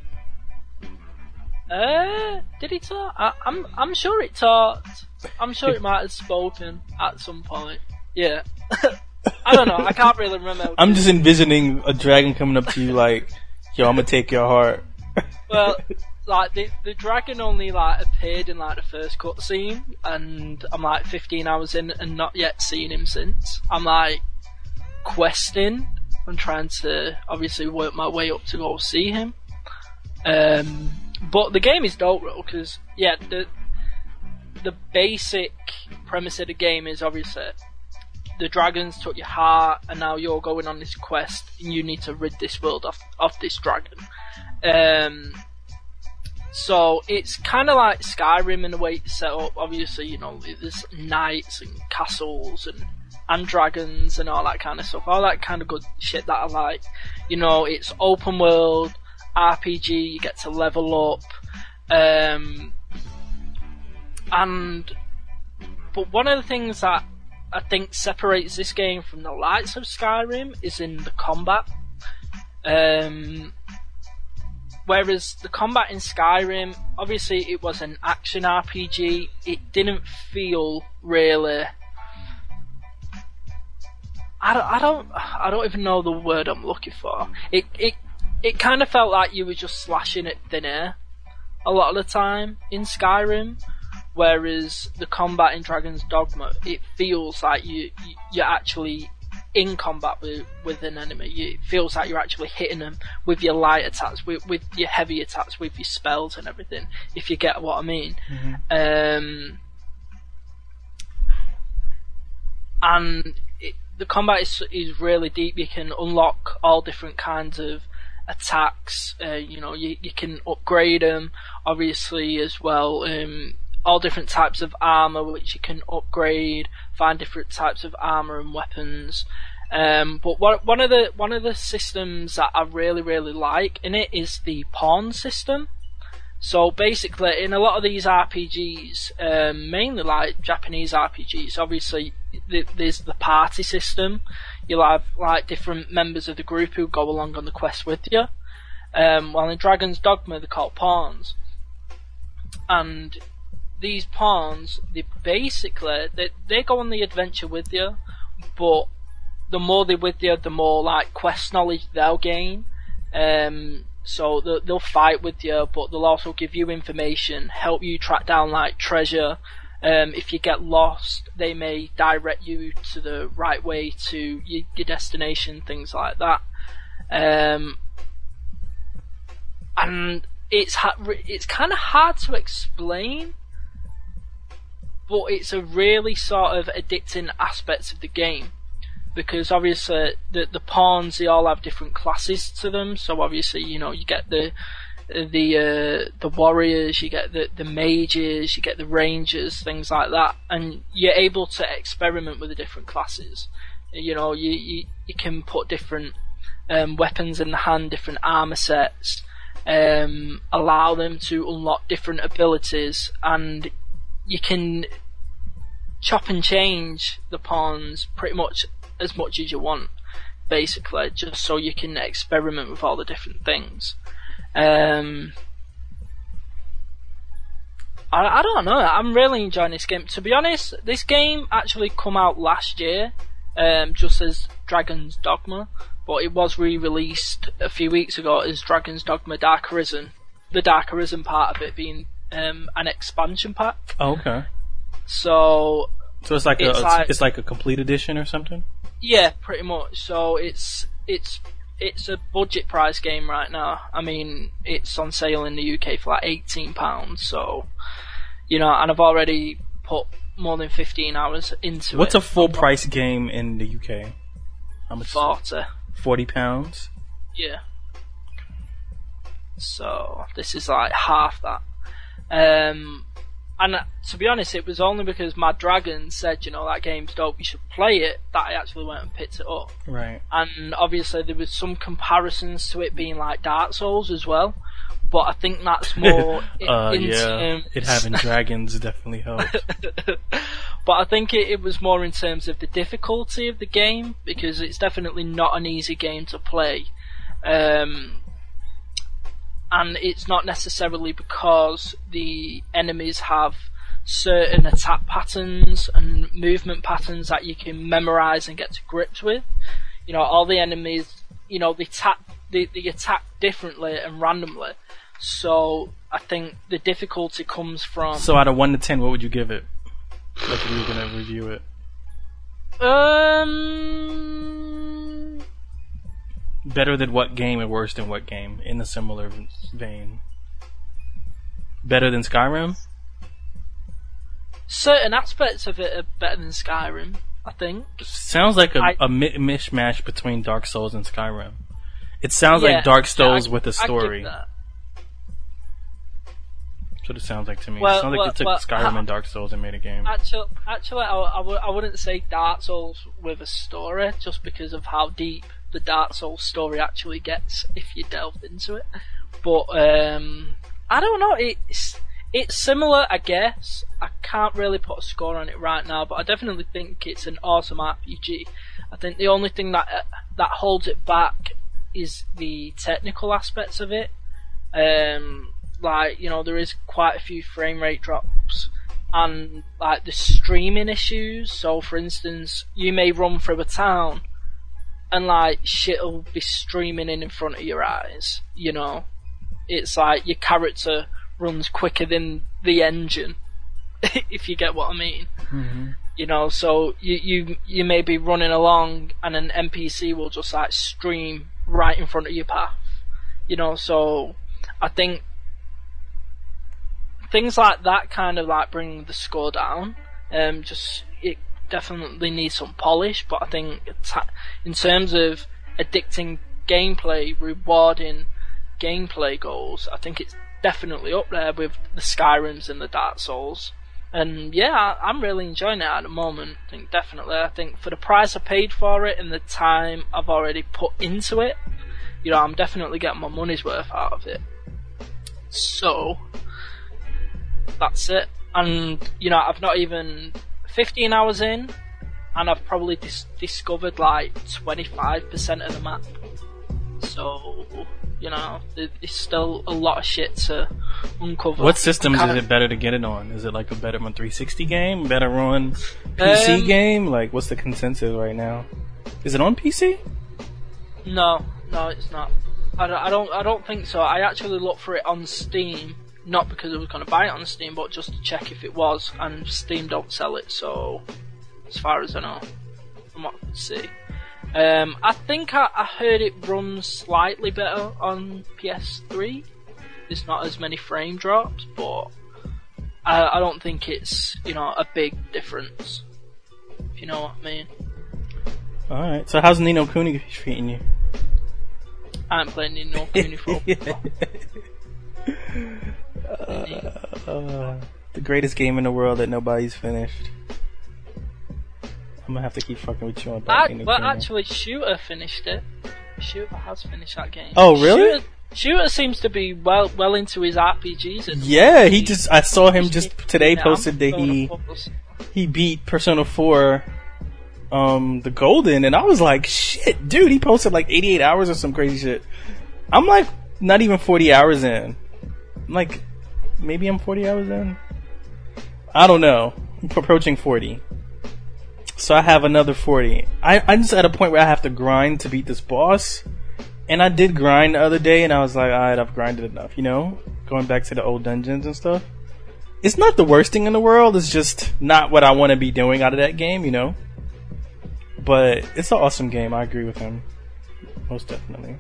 Did he talk? I'm sure it talked. I'm sure it might have spoken at some point. Yeah. I don't know, I can't really remember. I'm just envisioning a dragon coming up to you like, yo, I'm gonna take your heart. Well, like, the dragon only, like, appeared in, like, the first cutscene, and I'm, like, 15 hours in and not yet seen him since. I'm, like, questing. I'm trying to, obviously, work my way up to go see him. But the game is dope, though, because, yeah, the basic premise of the game is, obviously, the dragons took your heart, and now you're going on this quest, and you need to rid this world of this dragon. So it's kind of like Skyrim in the way it's set up. Obviously, you know, there's knights and castles and dragons and all that kind of stuff. All that kind of good shit that I like. You know, it's open world, RPG, you get to level up. But one of the things that I think separates this game from the likes of Skyrim is in the combat. Whereas the combat in Skyrim, obviously it was an action RPG, it didn't feel really... I don't even know the word I'm looking for. It kind of felt like you were just slashing at thin air a lot of the time in Skyrim. Whereas the combat in Dragon's Dogma, it feels like you're actually in combat with an enemy. It feels like you're actually hitting them with your light attacks, with your heavy attacks, with your spells and everything, if you get what I mean. Mm-hmm. And the combat is really deep. You can unlock all different kinds of attacks. You know, you can upgrade them, obviously, as well. All different types of armor which you can upgrade, find different types of armor and weapons. But one of the systems that I really really like in it is the pawn system. So basically, in a lot of these RPGs, mainly like Japanese RPGs, obviously there's the party system. You'll have like different members of the group who go along on the quest with you. While in Dragon's Dogma, they're called pawns, and these pawns, they go on the adventure with you, but the more they're with you, the more like quest knowledge they'll gain. So they'll fight with you, but they'll also give you information, help you track down like treasure. If you get lost, they may direct you to the right way to your destination, things like that. And it's kind of hard to explain, but it's a really sort of addicting aspect of the game. Because obviously the pawns, they all have different classes to them. So obviously, you get the warriors, you get the mages, you get the rangers, things like that, and you're able to experiment with the different classes. You can put different weapons in the hand, different armor sets, allow them to unlock different abilities, and you can chop and change the pawns pretty much as much as you want, basically, just so you can experiment with all the different things. I don't know, I'm really enjoying this game. To be honest, this game actually come out last year, just as Dragon's Dogma, but it was re-released a few weeks ago as Dragon's Dogma Dark Arisen. The Dark Arisen part of it being an expansion pack. Oh, okay. So it's like a complete edition or something? Yeah, pretty much. So it's a budget price game right now. I mean, it's on sale in the UK for like £18. So, and I've already put more than 15 hours into it. What's a full price game in the UK? How much? 40. £40? Yeah. So this is like half that. And to be honest, it was only because Mad Dragon said, that game's dope, you should play it, that I actually went and picked it up. Right. And obviously there was some comparisons to it being like Dark Souls as well, but I think that's more it having dragons definitely helped. But I think it was more in terms of the difficulty of the game, because it's definitely not an easy game to play. And it's not necessarily because the enemies have certain attack patterns and movement patterns that you can memorize and get to grips with. All the enemies, they attack differently and randomly. So I think the difficulty comes from... So out of 1 to 10, what would you give it? Like if you were going to review it. Better than what game and worse than what game, in a similar vein? Better than Skyrim? Certain aspects of it are better than Skyrim, I think. Sounds like a mishmash between Dark Souls and Skyrim. It sounds like Dark Souls with a story. That's what it sounds like to me. It sounds like they took Skyrim and Dark Souls and made a game. Actually, I wouldn't say Dark Souls with a story, just because of how deep the Dark Souls story actually gets if you delved into it. But I don't know, it's similar, I guess. I can't really put a score on it right now, but I definitely think it's an awesome RPG. I think the only thing that holds it back is the technical aspects of it. There is quite a few frame rate drops and like the streaming issues. So for instance, you may run through a town and like shit'll be streaming in front of your eyes, It's like your character runs quicker than the engine, if you get what I mean. Mm-hmm. So you may be running along and an NPC will just like stream right in front of your path. So I think things like that kind of like bring the score down. It definitely needs some polish, but I think in terms of addicting gameplay, rewarding gameplay goals, I think it's definitely up there with the Skyrims and the Dark Souls. And yeah, I'm really enjoying it at the moment. I think for the price I paid for it and the time I've already put into it, I'm definitely getting my money's worth out of it. So that's it. And I've not even 15 hours in, and I've probably discovered like 25% of the map. So there's still a lot of shit to uncover. What systems is it better to get it on? Is it like a better run 360 game? Better run PC game? Like, what's the consensus right now? Is it on PC? No, it's not. I don't think so. I actually looked for it on Steam, not because I was going to buy it on Steam, but just to check if it was, and Steam don't sell it, so as far as I know, from what I can see. I think I heard it runs slightly better on PS3. There's not as many frame drops, but I don't think it's, a big difference, if you know what I mean. Alright, so how's Ni no Kuni treating you? I haven't played Ni no Kuni for the greatest game in the world that nobody's finished. I'm gonna have to keep fucking with you on that. Actually, Shooter finished it. Shooter has finished that game. Oh, really? Shooter seems to be well into his RPGs. Yeah, I saw him just today posted that he beat Persona 4, the Golden, and I was like, shit, dude, he posted like 88 hours or some crazy shit. I'm like, not even 40 hours in. I'm like, maybe I'm 40 hours in? I don't know. I'm approaching 40. So I have another 40. I'm just at a point where I have to grind to beat this boss. And I did grind the other day, and I was like, alright, I've grinded enough, Going back to the old dungeons and stuff. It's not the worst thing in the world, it's just not what I want to be doing out of that game, But it's an awesome game, I agree with him. Most definitely.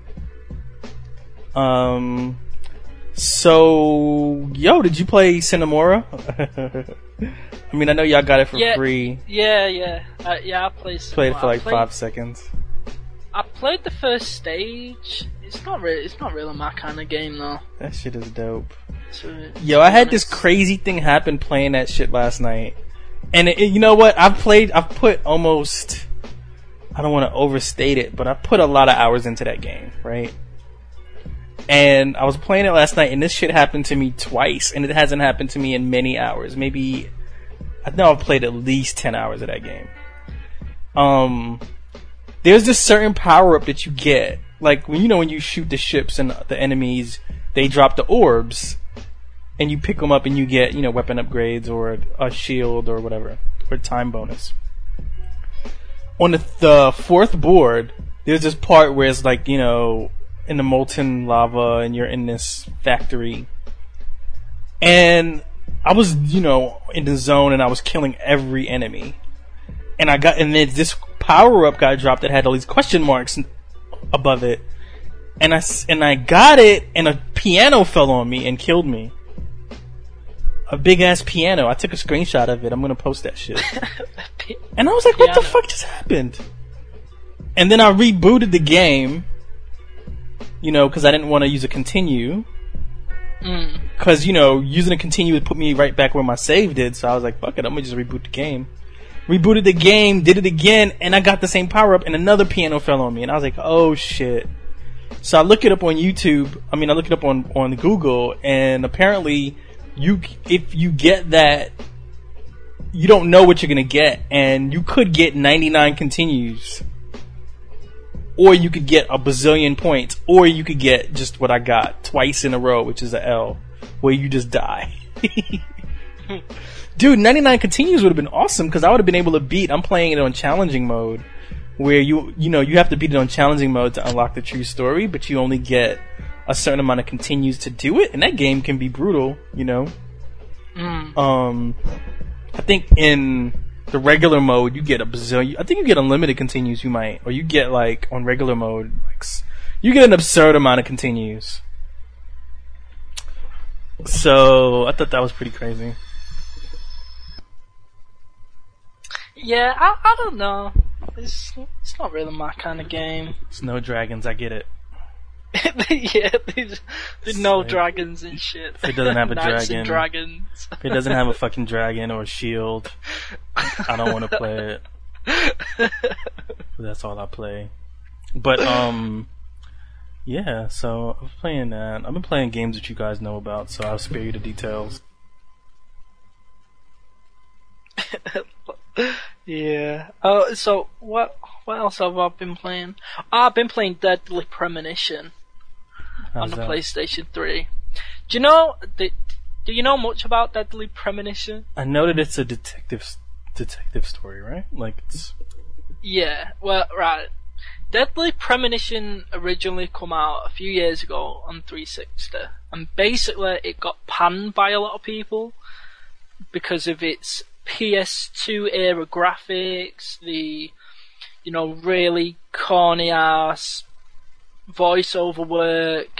So, did you play Cinemora? I mean, I know y'all got it for free. Yeah. I played Cinemora. Played it for like 5 seconds. I played the first stage. It's not really my kind of game though. That shit is dope. I had this crazy thing happen playing that shit last night. And you know what? I've put almost, I don't want to overstate it, but I put a lot of hours into that game, right? And I was playing it last night, and this shit happened to me twice, and it hasn't happened to me in many hours. Maybe, I know I've played at least 10 hours of that game. There's this certain power-up that you get. Like, when you shoot the ships and the enemies, they drop the orbs, and you pick them up and you get, weapon upgrades or a shield or whatever, or time bonus. On the fourth board, there's this part where it's like, in the molten lava and you're in this factory. And I was, in the zone and I was killing every enemy. And then this power-up got dropped that had all these question marks above it. And I got it, and a piano fell on me and killed me. A big-ass piano. I took a screenshot of it. I'm gonna post that shit. And I was like, what the fuck just happened? And then I rebooted the game, because I didn't want to use a continue. Because, using a continue would put me right back where my save did, so I was like, fuck it, I'm gonna just reboot the game. Rebooted the game, did it again, and I got the same power-up, and another piano fell on me, and I was like, oh shit. So I look it up on YouTube, I look it up on Google, and apparently, if you get that, you don't know what you're gonna get, and you could get 99 continues. Or you could get a bazillion points, or you could get just what I got twice in a row, which is a L, where you just die. Dude, 99 continues would have been awesome, because I would have been able to beat, I'm playing it on challenging mode, where you have to beat it on challenging mode to unlock the true story, but you only get a certain amount of continues to do it, and that game can be brutal, I think in the regular mode, you get a bazillion, I think you get unlimited continues, or you get, like, on regular mode, you get an absurd amount of continues. So, I thought that was pretty crazy. Yeah, I don't know. It's not really my kind of game. Snow Dragons, I get it. Yeah, there's no dragons and shit. If it doesn't have a Knights dragon, and dragons. if it doesn't have a fucking dragon or a shield, I don't want to play it. That's all I play. But yeah. So I'm playing that. I've been playing games that you guys know about, so I'll spare you the details. Yeah. Oh, so what else have I been playing? I've been playing Deadly Premonition on the PlayStation 3. Do you know much about Deadly Premonition? I know that it's a detective story, right? Like it's. Yeah. Well, right. Deadly Premonition originally come out a few years ago on 360, and basically it got panned by a lot of people because of its PS2 era graphics, the really corny ass voiceover work.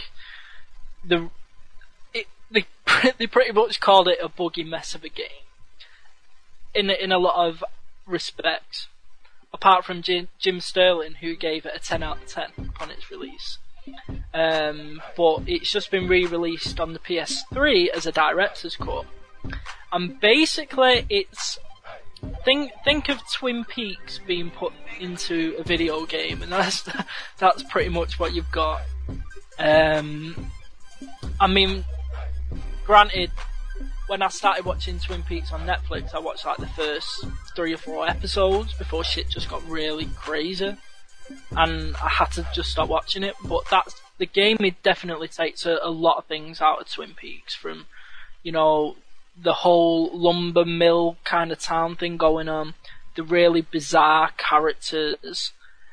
They pretty much called it a buggy mess of a game in a lot of respects. Apart from Jim Sterling, who gave it a 10 out of 10 upon its release. But it's just been re-released on the PS3 as a director's cut. And basically, it's think of Twin Peaks being put into a video game, and that's pretty much what you've got. I mean, granted, when I started watching Twin Peaks on Netflix, I watched like the first 3 or 4 episodes before shit just got really crazy, and I had to just stop watching it. But the game. It definitely takes a lot of things out of Twin Peaks, from the whole lumber mill kind of town thing going on, the really bizarre characters,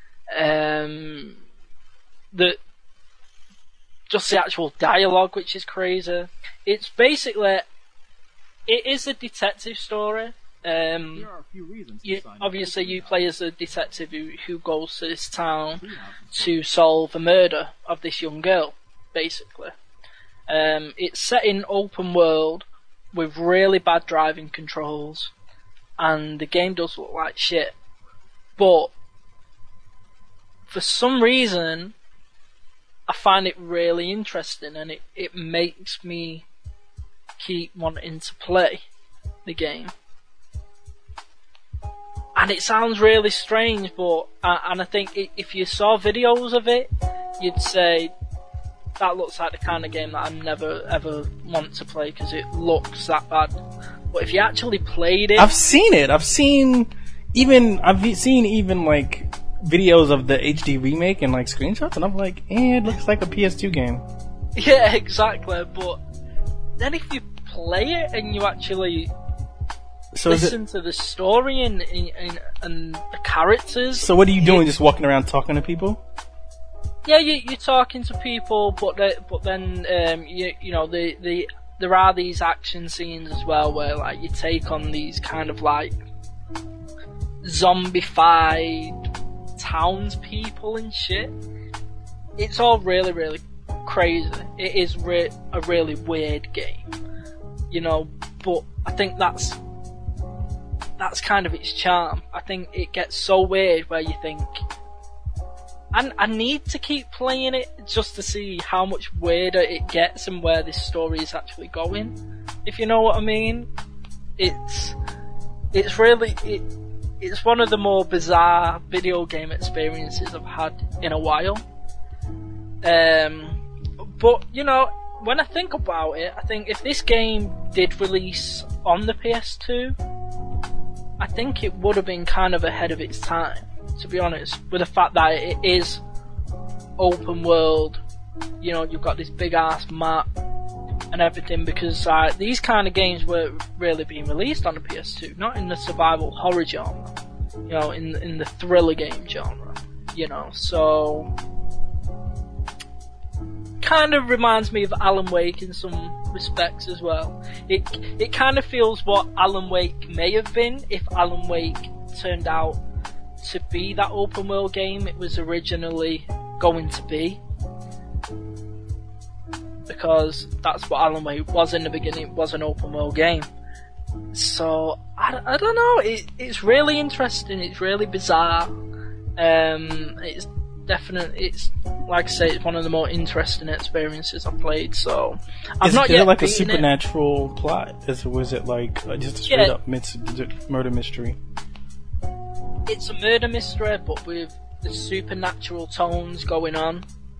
just the actual dialogue, which is crazy. It's basically, it is a detective story. There are a few reasons to sign obviously, you play as a detective who goes to this town to solve a murder of this young girl, basically. It's set in open world, with really bad driving controls, and the game does look like shit. But for some reason, I find it really interesting, and it makes me keep wanting to play the game. And it sounds really strange, but and I think if you saw videos of it, you'd say, that looks like the kind of game that I never ever want to play because it looks that bad. But if you actually played it, I've seen it. I've seen even like videos of the HD remake and like screenshots, and I'm like, it looks like a PS2 game. Yeah, exactly. But then if you play it and you actually listen to the story and the characters. So what are you doing? Just walking around talking to people? Yeah, you're talking to people, but then there are these action scenes as well where like you take on these kind of like zombified townspeople and shit. It's all really, really crazy. It is a really weird game, but I think that's kind of its charm. I think it gets so weird where you think, and I need to keep playing it just to see how much weirder it gets and where this story is actually going. If you know what I mean, it's really it's one of the more bizarre video game experiences I've had in a while. But when I think about it, I think if this game did release on the PS2, I think it would have been kind of ahead of its time, to be honest, with the fact that it is open world. You've got this big ass map and everything, because these kind of games were really being released on the PS2, not in the survival horror genre, in the thriller game genre, so kind of reminds me of Alan Wake in some respects as well. It kind of feels what Alan Wake may have been if Alan Wake turned out to be that open world game it was originally going to be, because that's what Alan Wake was in the beginning. It was an open world game. So I don't know, it's really interesting, it's really bizarre. It's definitely, it's like I say, it's one of the more interesting experiences I've played. So I've Is not it yet like a beaten it. supernatural plot? Was it like just a straight up murder mystery? It's a murder mystery, but with the supernatural tones going on.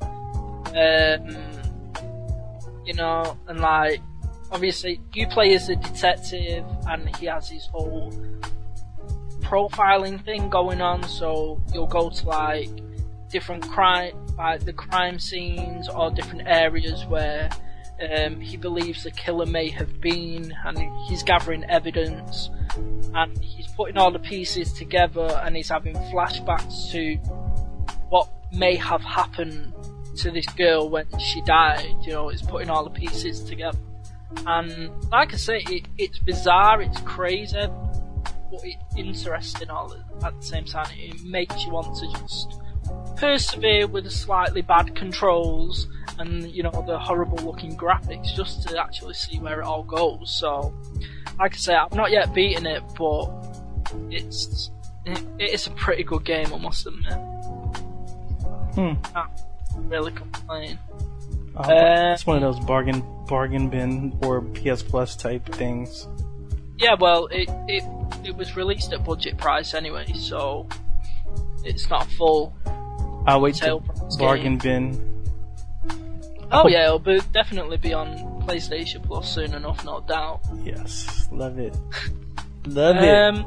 You know, and like, obviously, you play as a detective, and he has his whole profiling thing going on. So you'll go to like different the crime scenes, or different areas where he believes the killer may have been, and he's gathering evidence, and he's putting all the pieces together, and he's having flashbacks to what may have happened to this girl when she died. You know, it's putting all the pieces together, and like I say, it's bizarre, it's crazy, but it's interesting all at the same time. It makes you want to just persevere with the slightly bad controls and, you know, the horrible looking graphics, just to actually see where it all goes. So, like I say, I've not yet beaten it, but it's a pretty good game, I must admit. Can't really complain. It's one of those bargain bin or PS Plus type things. Yeah, well, it was released at budget price anyway, so it's not full. I'll wait to price bargain game. bin. Oh yeah, it'll definitely be on PlayStation Plus soon enough, no doubt. Yes, love it. Love it.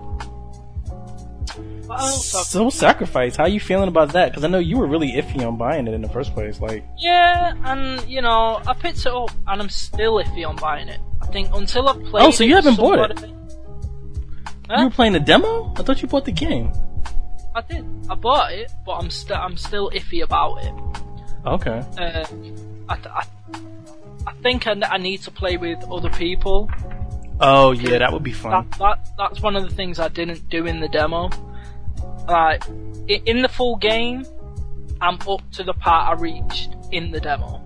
What else? Soul Sacrifice, how are you feeling about that? Because I know you were really iffy on buying it in the first place. Like, yeah, and you know, I picked it up, and I'm still iffy on buying it. I think until I've played. Oh, so you haven't bought it? Huh? You were playing the demo? I thought you bought the game. I did. I bought it, but I'm still iffy about it. Okay. I think I need to play with other people. Oh yeah, that would be fun. That's one of the things I didn't do in the demo. Like, in the full game, I'm up to the part I reached in the demo.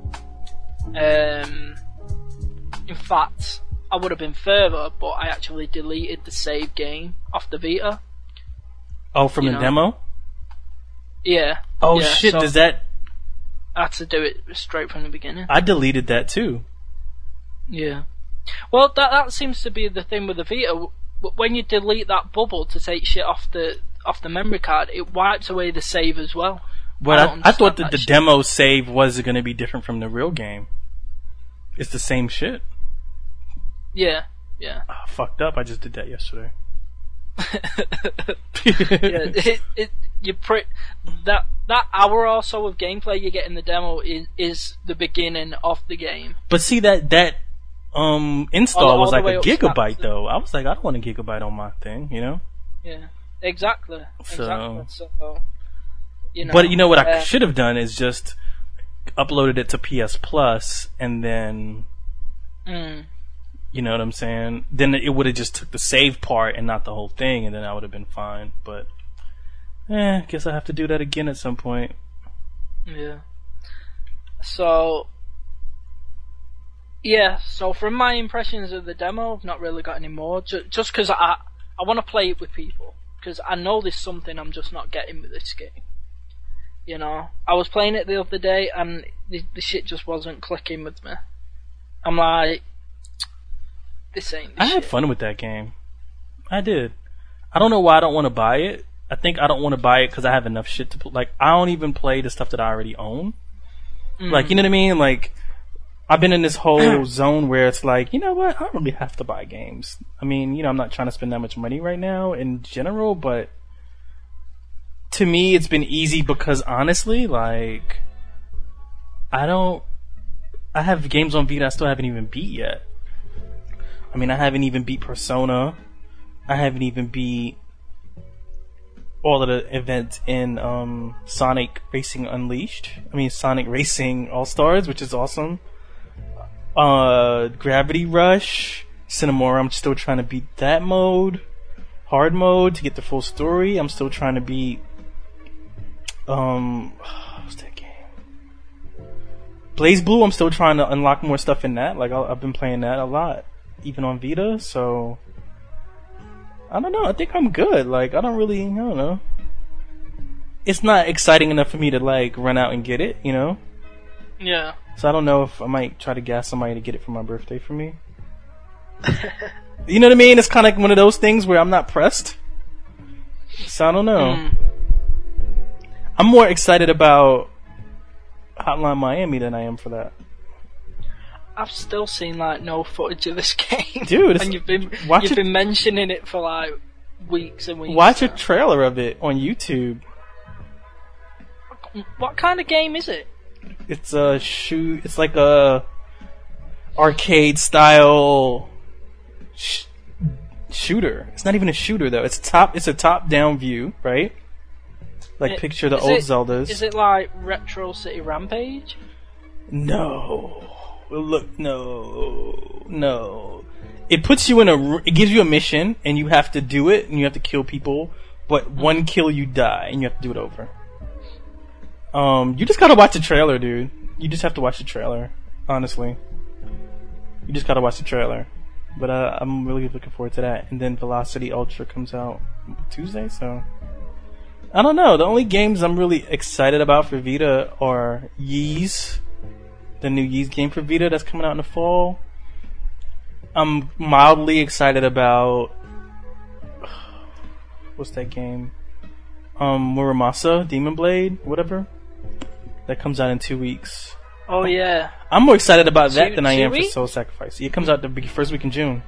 In fact, I would have been further, but I actually deleted the save game off the Vita. Oh, from the demo? Yeah. Oh yeah, shit, so does that... I had to do it straight from the beginning. I deleted that too. Yeah. Well, that seems to be the thing with the Vita. When you delete that bubble to take shit off the memory card, it wipes away the save as well. But I thought that the demo save was going to be different from the real game. It's the same shit. Yeah, yeah. Oh, fucked up. I just did that yesterday. Yeah, that hour or so of gameplay you get in the demo is the beginning of the game. But see that install was like a gigabyte though. I was like, I don't want a gigabyte on my thing, you know? Yeah, exactly. So, you know, but you know what I should have done is just uploaded it to PS Plus and then, you know what I'm saying? Then it would have just took the save part and not the whole thing, and then I would have been fine. But, guess I have to do that again at some point. Yeah. So, yeah, so from my impressions of the demo, I've not really got any more. Just because I want to play it with people. Because I know there's something I'm just not getting with this game. You know? I was playing it the other day, and the shit just wasn't clicking with me. I'm like, this ain't the shit. I had fun with that game. I did. I don't know why I don't want to buy it. I think I don't want to buy it because I have enough shit to play. Like, I don't even play the stuff that I already own. Like, you know what I mean? Like, I've been in this whole zone where it's like, you know what? I don't really have to buy games. I mean, you know, I'm not trying to spend that much money right now in general, but to me, it's been easy because honestly, like, I have games on Vita I still haven't even beat yet. I mean, I haven't even beat Persona. I haven't even beat all of the events in Sonic Racing Unleashed. I mean, Sonic Racing All-Stars, which is awesome. Gravity Rush, Cinemora, I'm still trying to beat that mode. Hard mode to get the full story. I'm still trying to beat what's that game? Blaze Blue, I'm still trying to unlock more stuff in that. Like, I've been playing that a lot, even on Vita, so I don't know, I think I'm good. Like, I don't know. it's not exciting enough for me to like run out and get it, you know? Yeah. So I don't know if I might try to gas somebody to get it for my birthday for me. You know what I mean? It's kind of like one of those things where I'm not pressed. So I don't know. I'm more excited about Hotline Miami than I am for that. I've still seen like no footage of this game, dude. And you've been mentioning it for like weeks and weeks. Watch a trailer of it on YouTube. What kind of game is it? It's a shoot. It's like a arcade style shooter. It's not even a shooter though. It's a top down view, right? Like picture the old Zeldas. Is it like Retro City Rampage? No. Look, no. It puts you in it gives you a mission, and you have to do it, and you have to kill people, but one kill you die, and you have to do it over. You just gotta watch the trailer, dude. You just have to watch the trailer, honestly. You just gotta watch the trailer. But I'm really looking forward to that. And then Velocity Ultra comes out Tuesday, so... I don't know, the only games I'm really excited about for Vita are Ys. The new Ys game for Vita that's coming out in the fall. I'm mildly excited about... What's that game? Muramasa, Demon Blade, whatever. That comes out in 2 weeks. Oh yeah. I'm more excited about that than I am for Soul Sacrifice. It comes out the first week in June.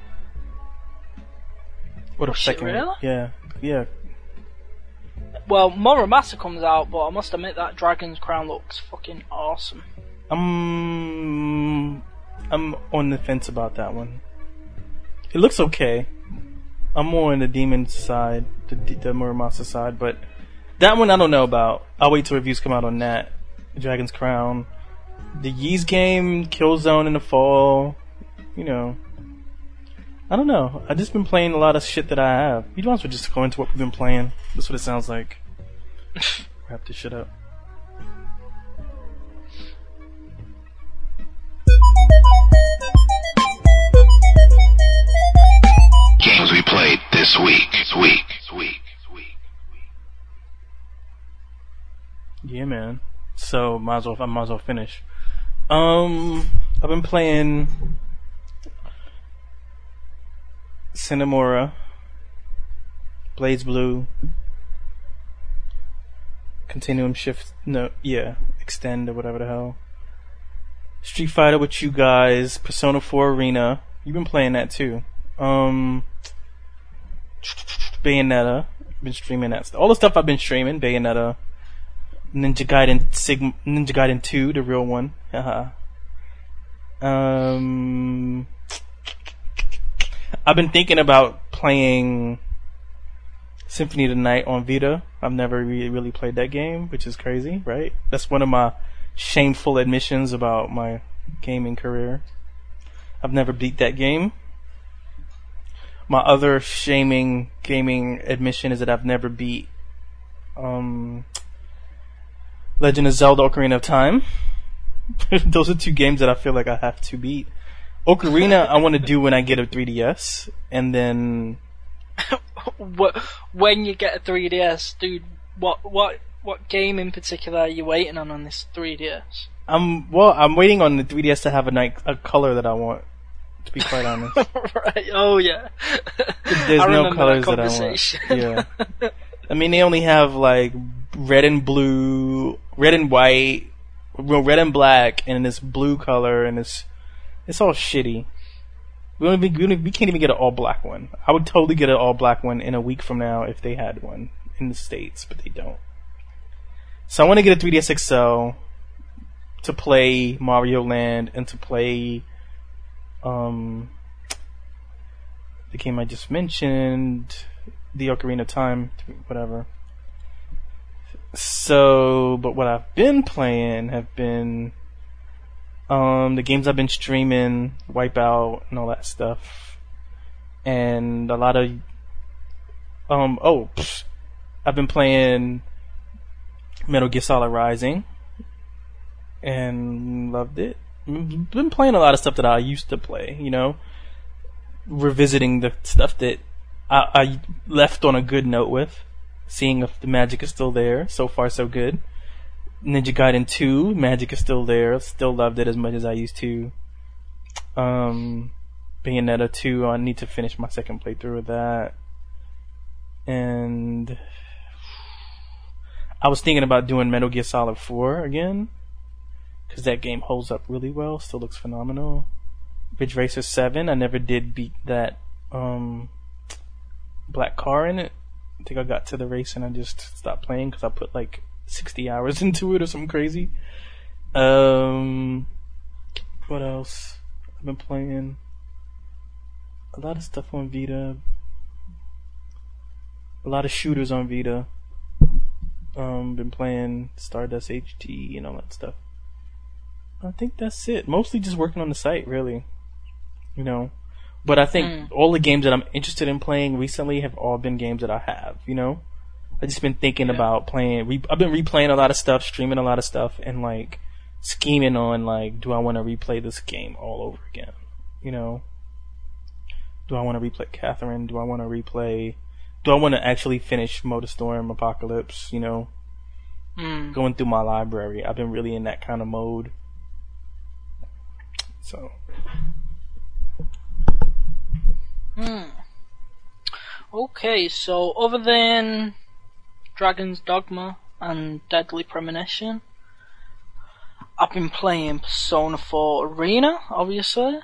Or the second really? week. Yeah. Well, Muramasa comes out, but I must admit that Dragon's Crown looks fucking awesome. I'm on the fence about that one. It looks okay. I'm more on the demon side, the Muramasa side, but that one I don't know about. I'll wait till reviews come out on that. Dragon's Crown. The Ys game, Killzone in the fall. You know. I don't know. I've just been playing a lot of shit that I have. You want to just go into what we've been playing? That's what it sounds like. Wrap this shit up. Games we played this week. Yeah, man. So I might as well finish. I've been playing Cinemora, Blades Blue, Continuum Shift, Extend or whatever the hell. Street Fighter with you guys, Persona 4 Arena. You've been playing that too. Bayonetta. I've been streaming that. All the stuff I've been streaming, Bayonetta. Ninja Gaiden 2, the real one. I've been thinking about playing Symphony of the Night on Vita. I've never really played that game, which is crazy, right? That's one of my shameful admissions about my gaming career. I've never beat that game. My other shaming gaming admission is that I've never beat Legend of Zelda Ocarina of Time. Those are two games that I feel like I have to beat. Ocarina I want to do when I get a 3DS, and then when you get a 3DS, dude, what game in particular are you waiting on this 3DS? I'm waiting on the 3DS to have a color that I want, to be quite honest. Right, oh yeah. There's no colors that I want. Yeah. I mean, they only have like red and blue, red and white, well, red and black, and this blue color, and it's all shitty. We can't even get an all black one. I would totally get an all black one in a week from now if they had one in the States, but they don't. So I want to get a 3DS XL to play Mario Land and to play the game I just mentioned, the Ocarina of Time, whatever. So, but what I've been playing have been the games I've been streaming, Wipeout and all that stuff, and a lot of I've been playing Metal Gear Solid Rising and loved it. I've been playing a lot of stuff that I used to play, you know, revisiting the stuff that I left on a good note with. seeing if the magic is still there. So far, so good. Ninja Gaiden 2, magic is still there. Still loved it as much as I used to. Bayonetta 2, I need to finish my second playthrough of that. And I was thinking about doing Metal Gear Solid 4 again, because that game holds up really well, still looks phenomenal. Ridge Racer 7, I never did beat that black car in it. I think I got to the race and I just stopped playing because I put like 60 hours into it or something crazy. What else? I've been playing a lot of stuff on Vita. A lot of shooters on Vita. Been playing Stardust HD and all that stuff. I think that's it. Mostly just working on the site, really. You know. But I think all the games that I'm interested in playing recently have all been games that I have, you know? I've just been thinking about playing. I've been replaying a lot of stuff, streaming a lot of stuff, and like scheming on like, do I want to replay this game all over again? You know? Do I want to replay Catherine? Do I want to actually finish MotorStorm Apocalypse? You know? Going through my library. I've been really in that kind of mode. So. Okay, so other than Dragon's Dogma and Deadly Premonition, I've been playing Persona 4 Arena, obviously.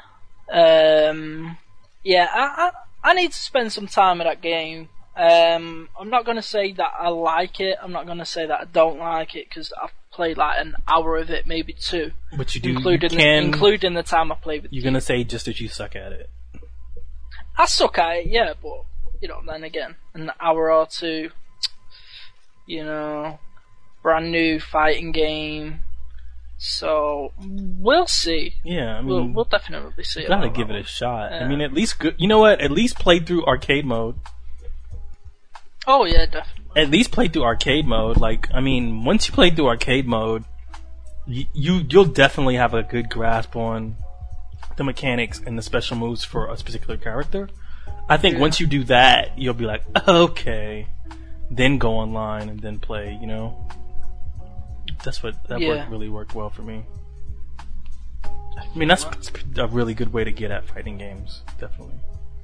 Yeah, I need to spend some time with that game. I'm not going to say that I like it, I'm not going to say that I don't like it, because I've played like an hour of it, maybe two. But you do, including the time I played with you. You're going to say just that you suck at it. I suck at it, yeah, but, you know, then again, an hour or two, you know, brand new fighting game, so we'll see. Yeah, I mean, we'll definitely see. You gotta give it a shot. I mean, at least good. You know what? At least play through arcade mode. Oh yeah, definitely. At least play through arcade mode. Like, I mean, once you play through arcade mode, you'll definitely have a good grasp on the mechanics and the special moves for a particular character. I think once you do that, you'll be like, okay, then go online and then play. You know, really worked well for me. I mean, that's a really good way to get at fighting games, definitely.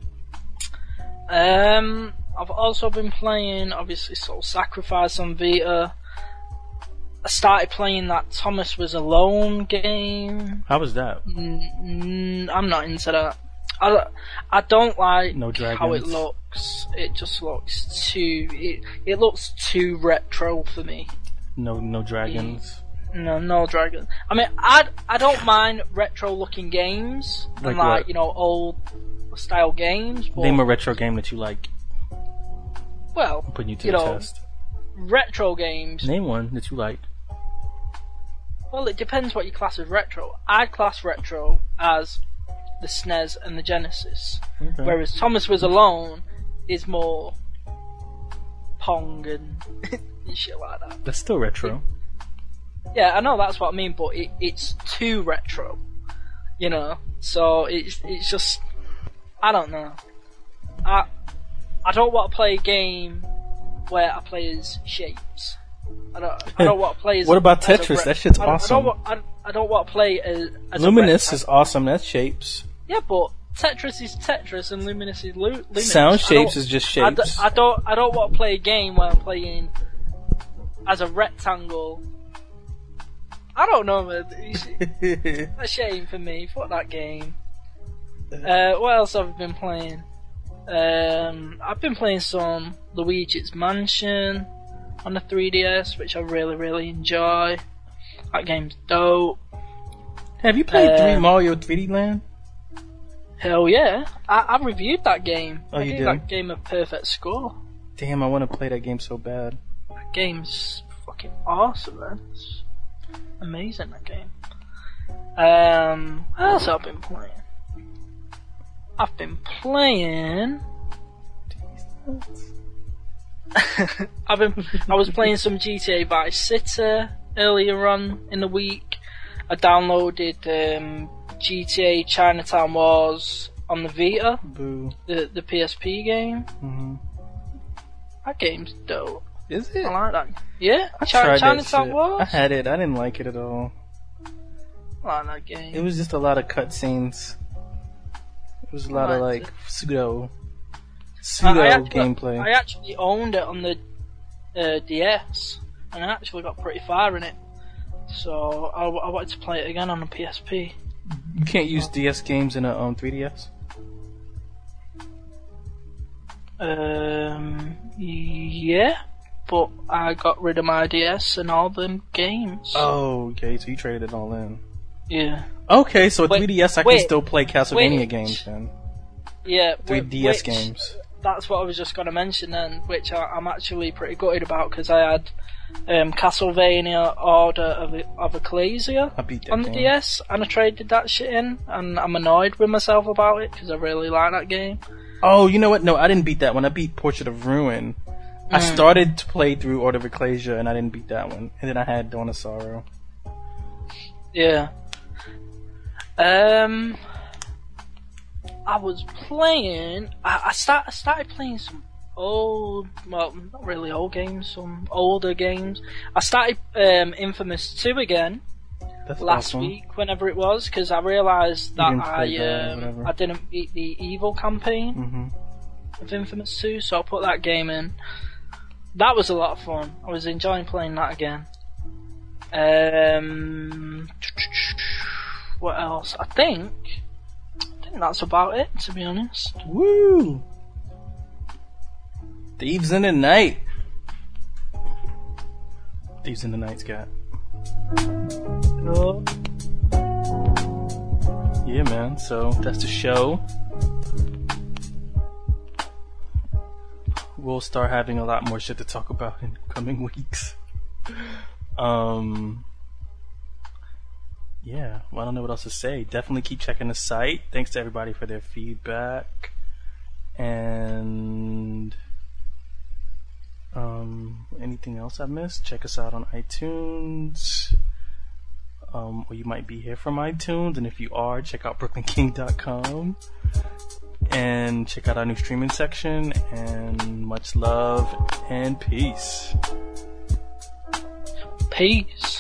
I've also been playing, obviously, Soul Sacrifice on Vita. I started playing that Thomas Was Alone game. How was that? I'm not into that. I don't like how it looks. It just looks too. It looks too retro for me. No dragons. No dragons. I mean, I don't mind retro looking games and like you know, old style games. But name a retro game that you like. Well, I'm putting you to the test. Retro games. Name one that you like. Well, it depends what you class as retro. I class retro as the SNES and the Genesis, whereas Thomas Was Alone is more Pong and shit like that. That's still retro. Yeah, I know that's what I mean, but it's too retro, you know. So it's just, I don't know. I don't want to play a game where I play as shapes. I don't want to play as. What about Tetris? That shit's awesome. I don't want to play as Luminous is awesome. That's shapes. Yeah, but Tetris is Tetris and Luminous is Luminous. Sound shapes is just shapes. I don't want to play a game where I'm playing as a rectangle. I don't know, man. It's a shame for me. Fuck that game. What else have I been playing? I've been playing some Luigi's Mansion on the 3DS, which I really, really enjoy. That game's dope. Have you played Mario 3D Land? Hell yeah. I reviewed that game. Oh, you gave did? That game a perfect score. Damn, I want to play that game so bad. That game's fucking awesome, man. It's amazing, that game. What else have I been playing? I've been playing... I was playing some GTA Vice City earlier on in the week. I downloaded GTA Chinatown Wars on the Vita. Boo. The PSP game. Mm-hmm. That game's dope. Is it? I like that. Yeah, I tried that Chinatown shit. Wars. I had it. I didn't like it at all. I like that game. It was just a lot of cutscenes. It was a lot of like pseudo gameplay. I actually owned it on the DS, and I actually got pretty far in it. So I wanted to play it again on the PSP. You can't use DS games in a 3DS. Yeah, but I got rid of my DS and all them games. Oh, okay. So you traded it all in. Yeah. Okay, so at 3DS I can wait, still play Castlevania wait. games then. Yeah. 3DS games. That's what I was just going to mention then, which I'm actually pretty gutted about because I had Castlevania Order of Ecclesia I beat that on the game. DS, and I traded that shit in, and I'm annoyed with myself about it because I really like that game. Oh, you know what? No, I didn't beat that one. I beat Portrait of Ruin. I started to play through Order of Ecclesia and I didn't beat that one. And then I had Dawn of Sorrow. Yeah. I was playing. I started playing some old, well, not really old games, some older games. I started Infamous 2 again That's last awesome. week, whenever it was, because I realised that didn't play that, whatever. I didn't beat the Evil campaign of Infamous 2, so I put that game in. That was a lot of fun. I was enjoying playing that again. What else? I think that's about it, to be honest. Woo! Thieves in the Night. Thieves in the Night, Scott. Oh. Yeah, man. So that's the show. We'll start having a lot more shit to talk about in coming weeks. Yeah, well, I don't know what else to say. Definitely keep checking the site. Thanks to everybody for their feedback. And anything else I missed? Check us out on iTunes. Or you might be here from iTunes, and if you are, check out brooklynking.com. And check out our new streaming section. And much love and peace. Peace.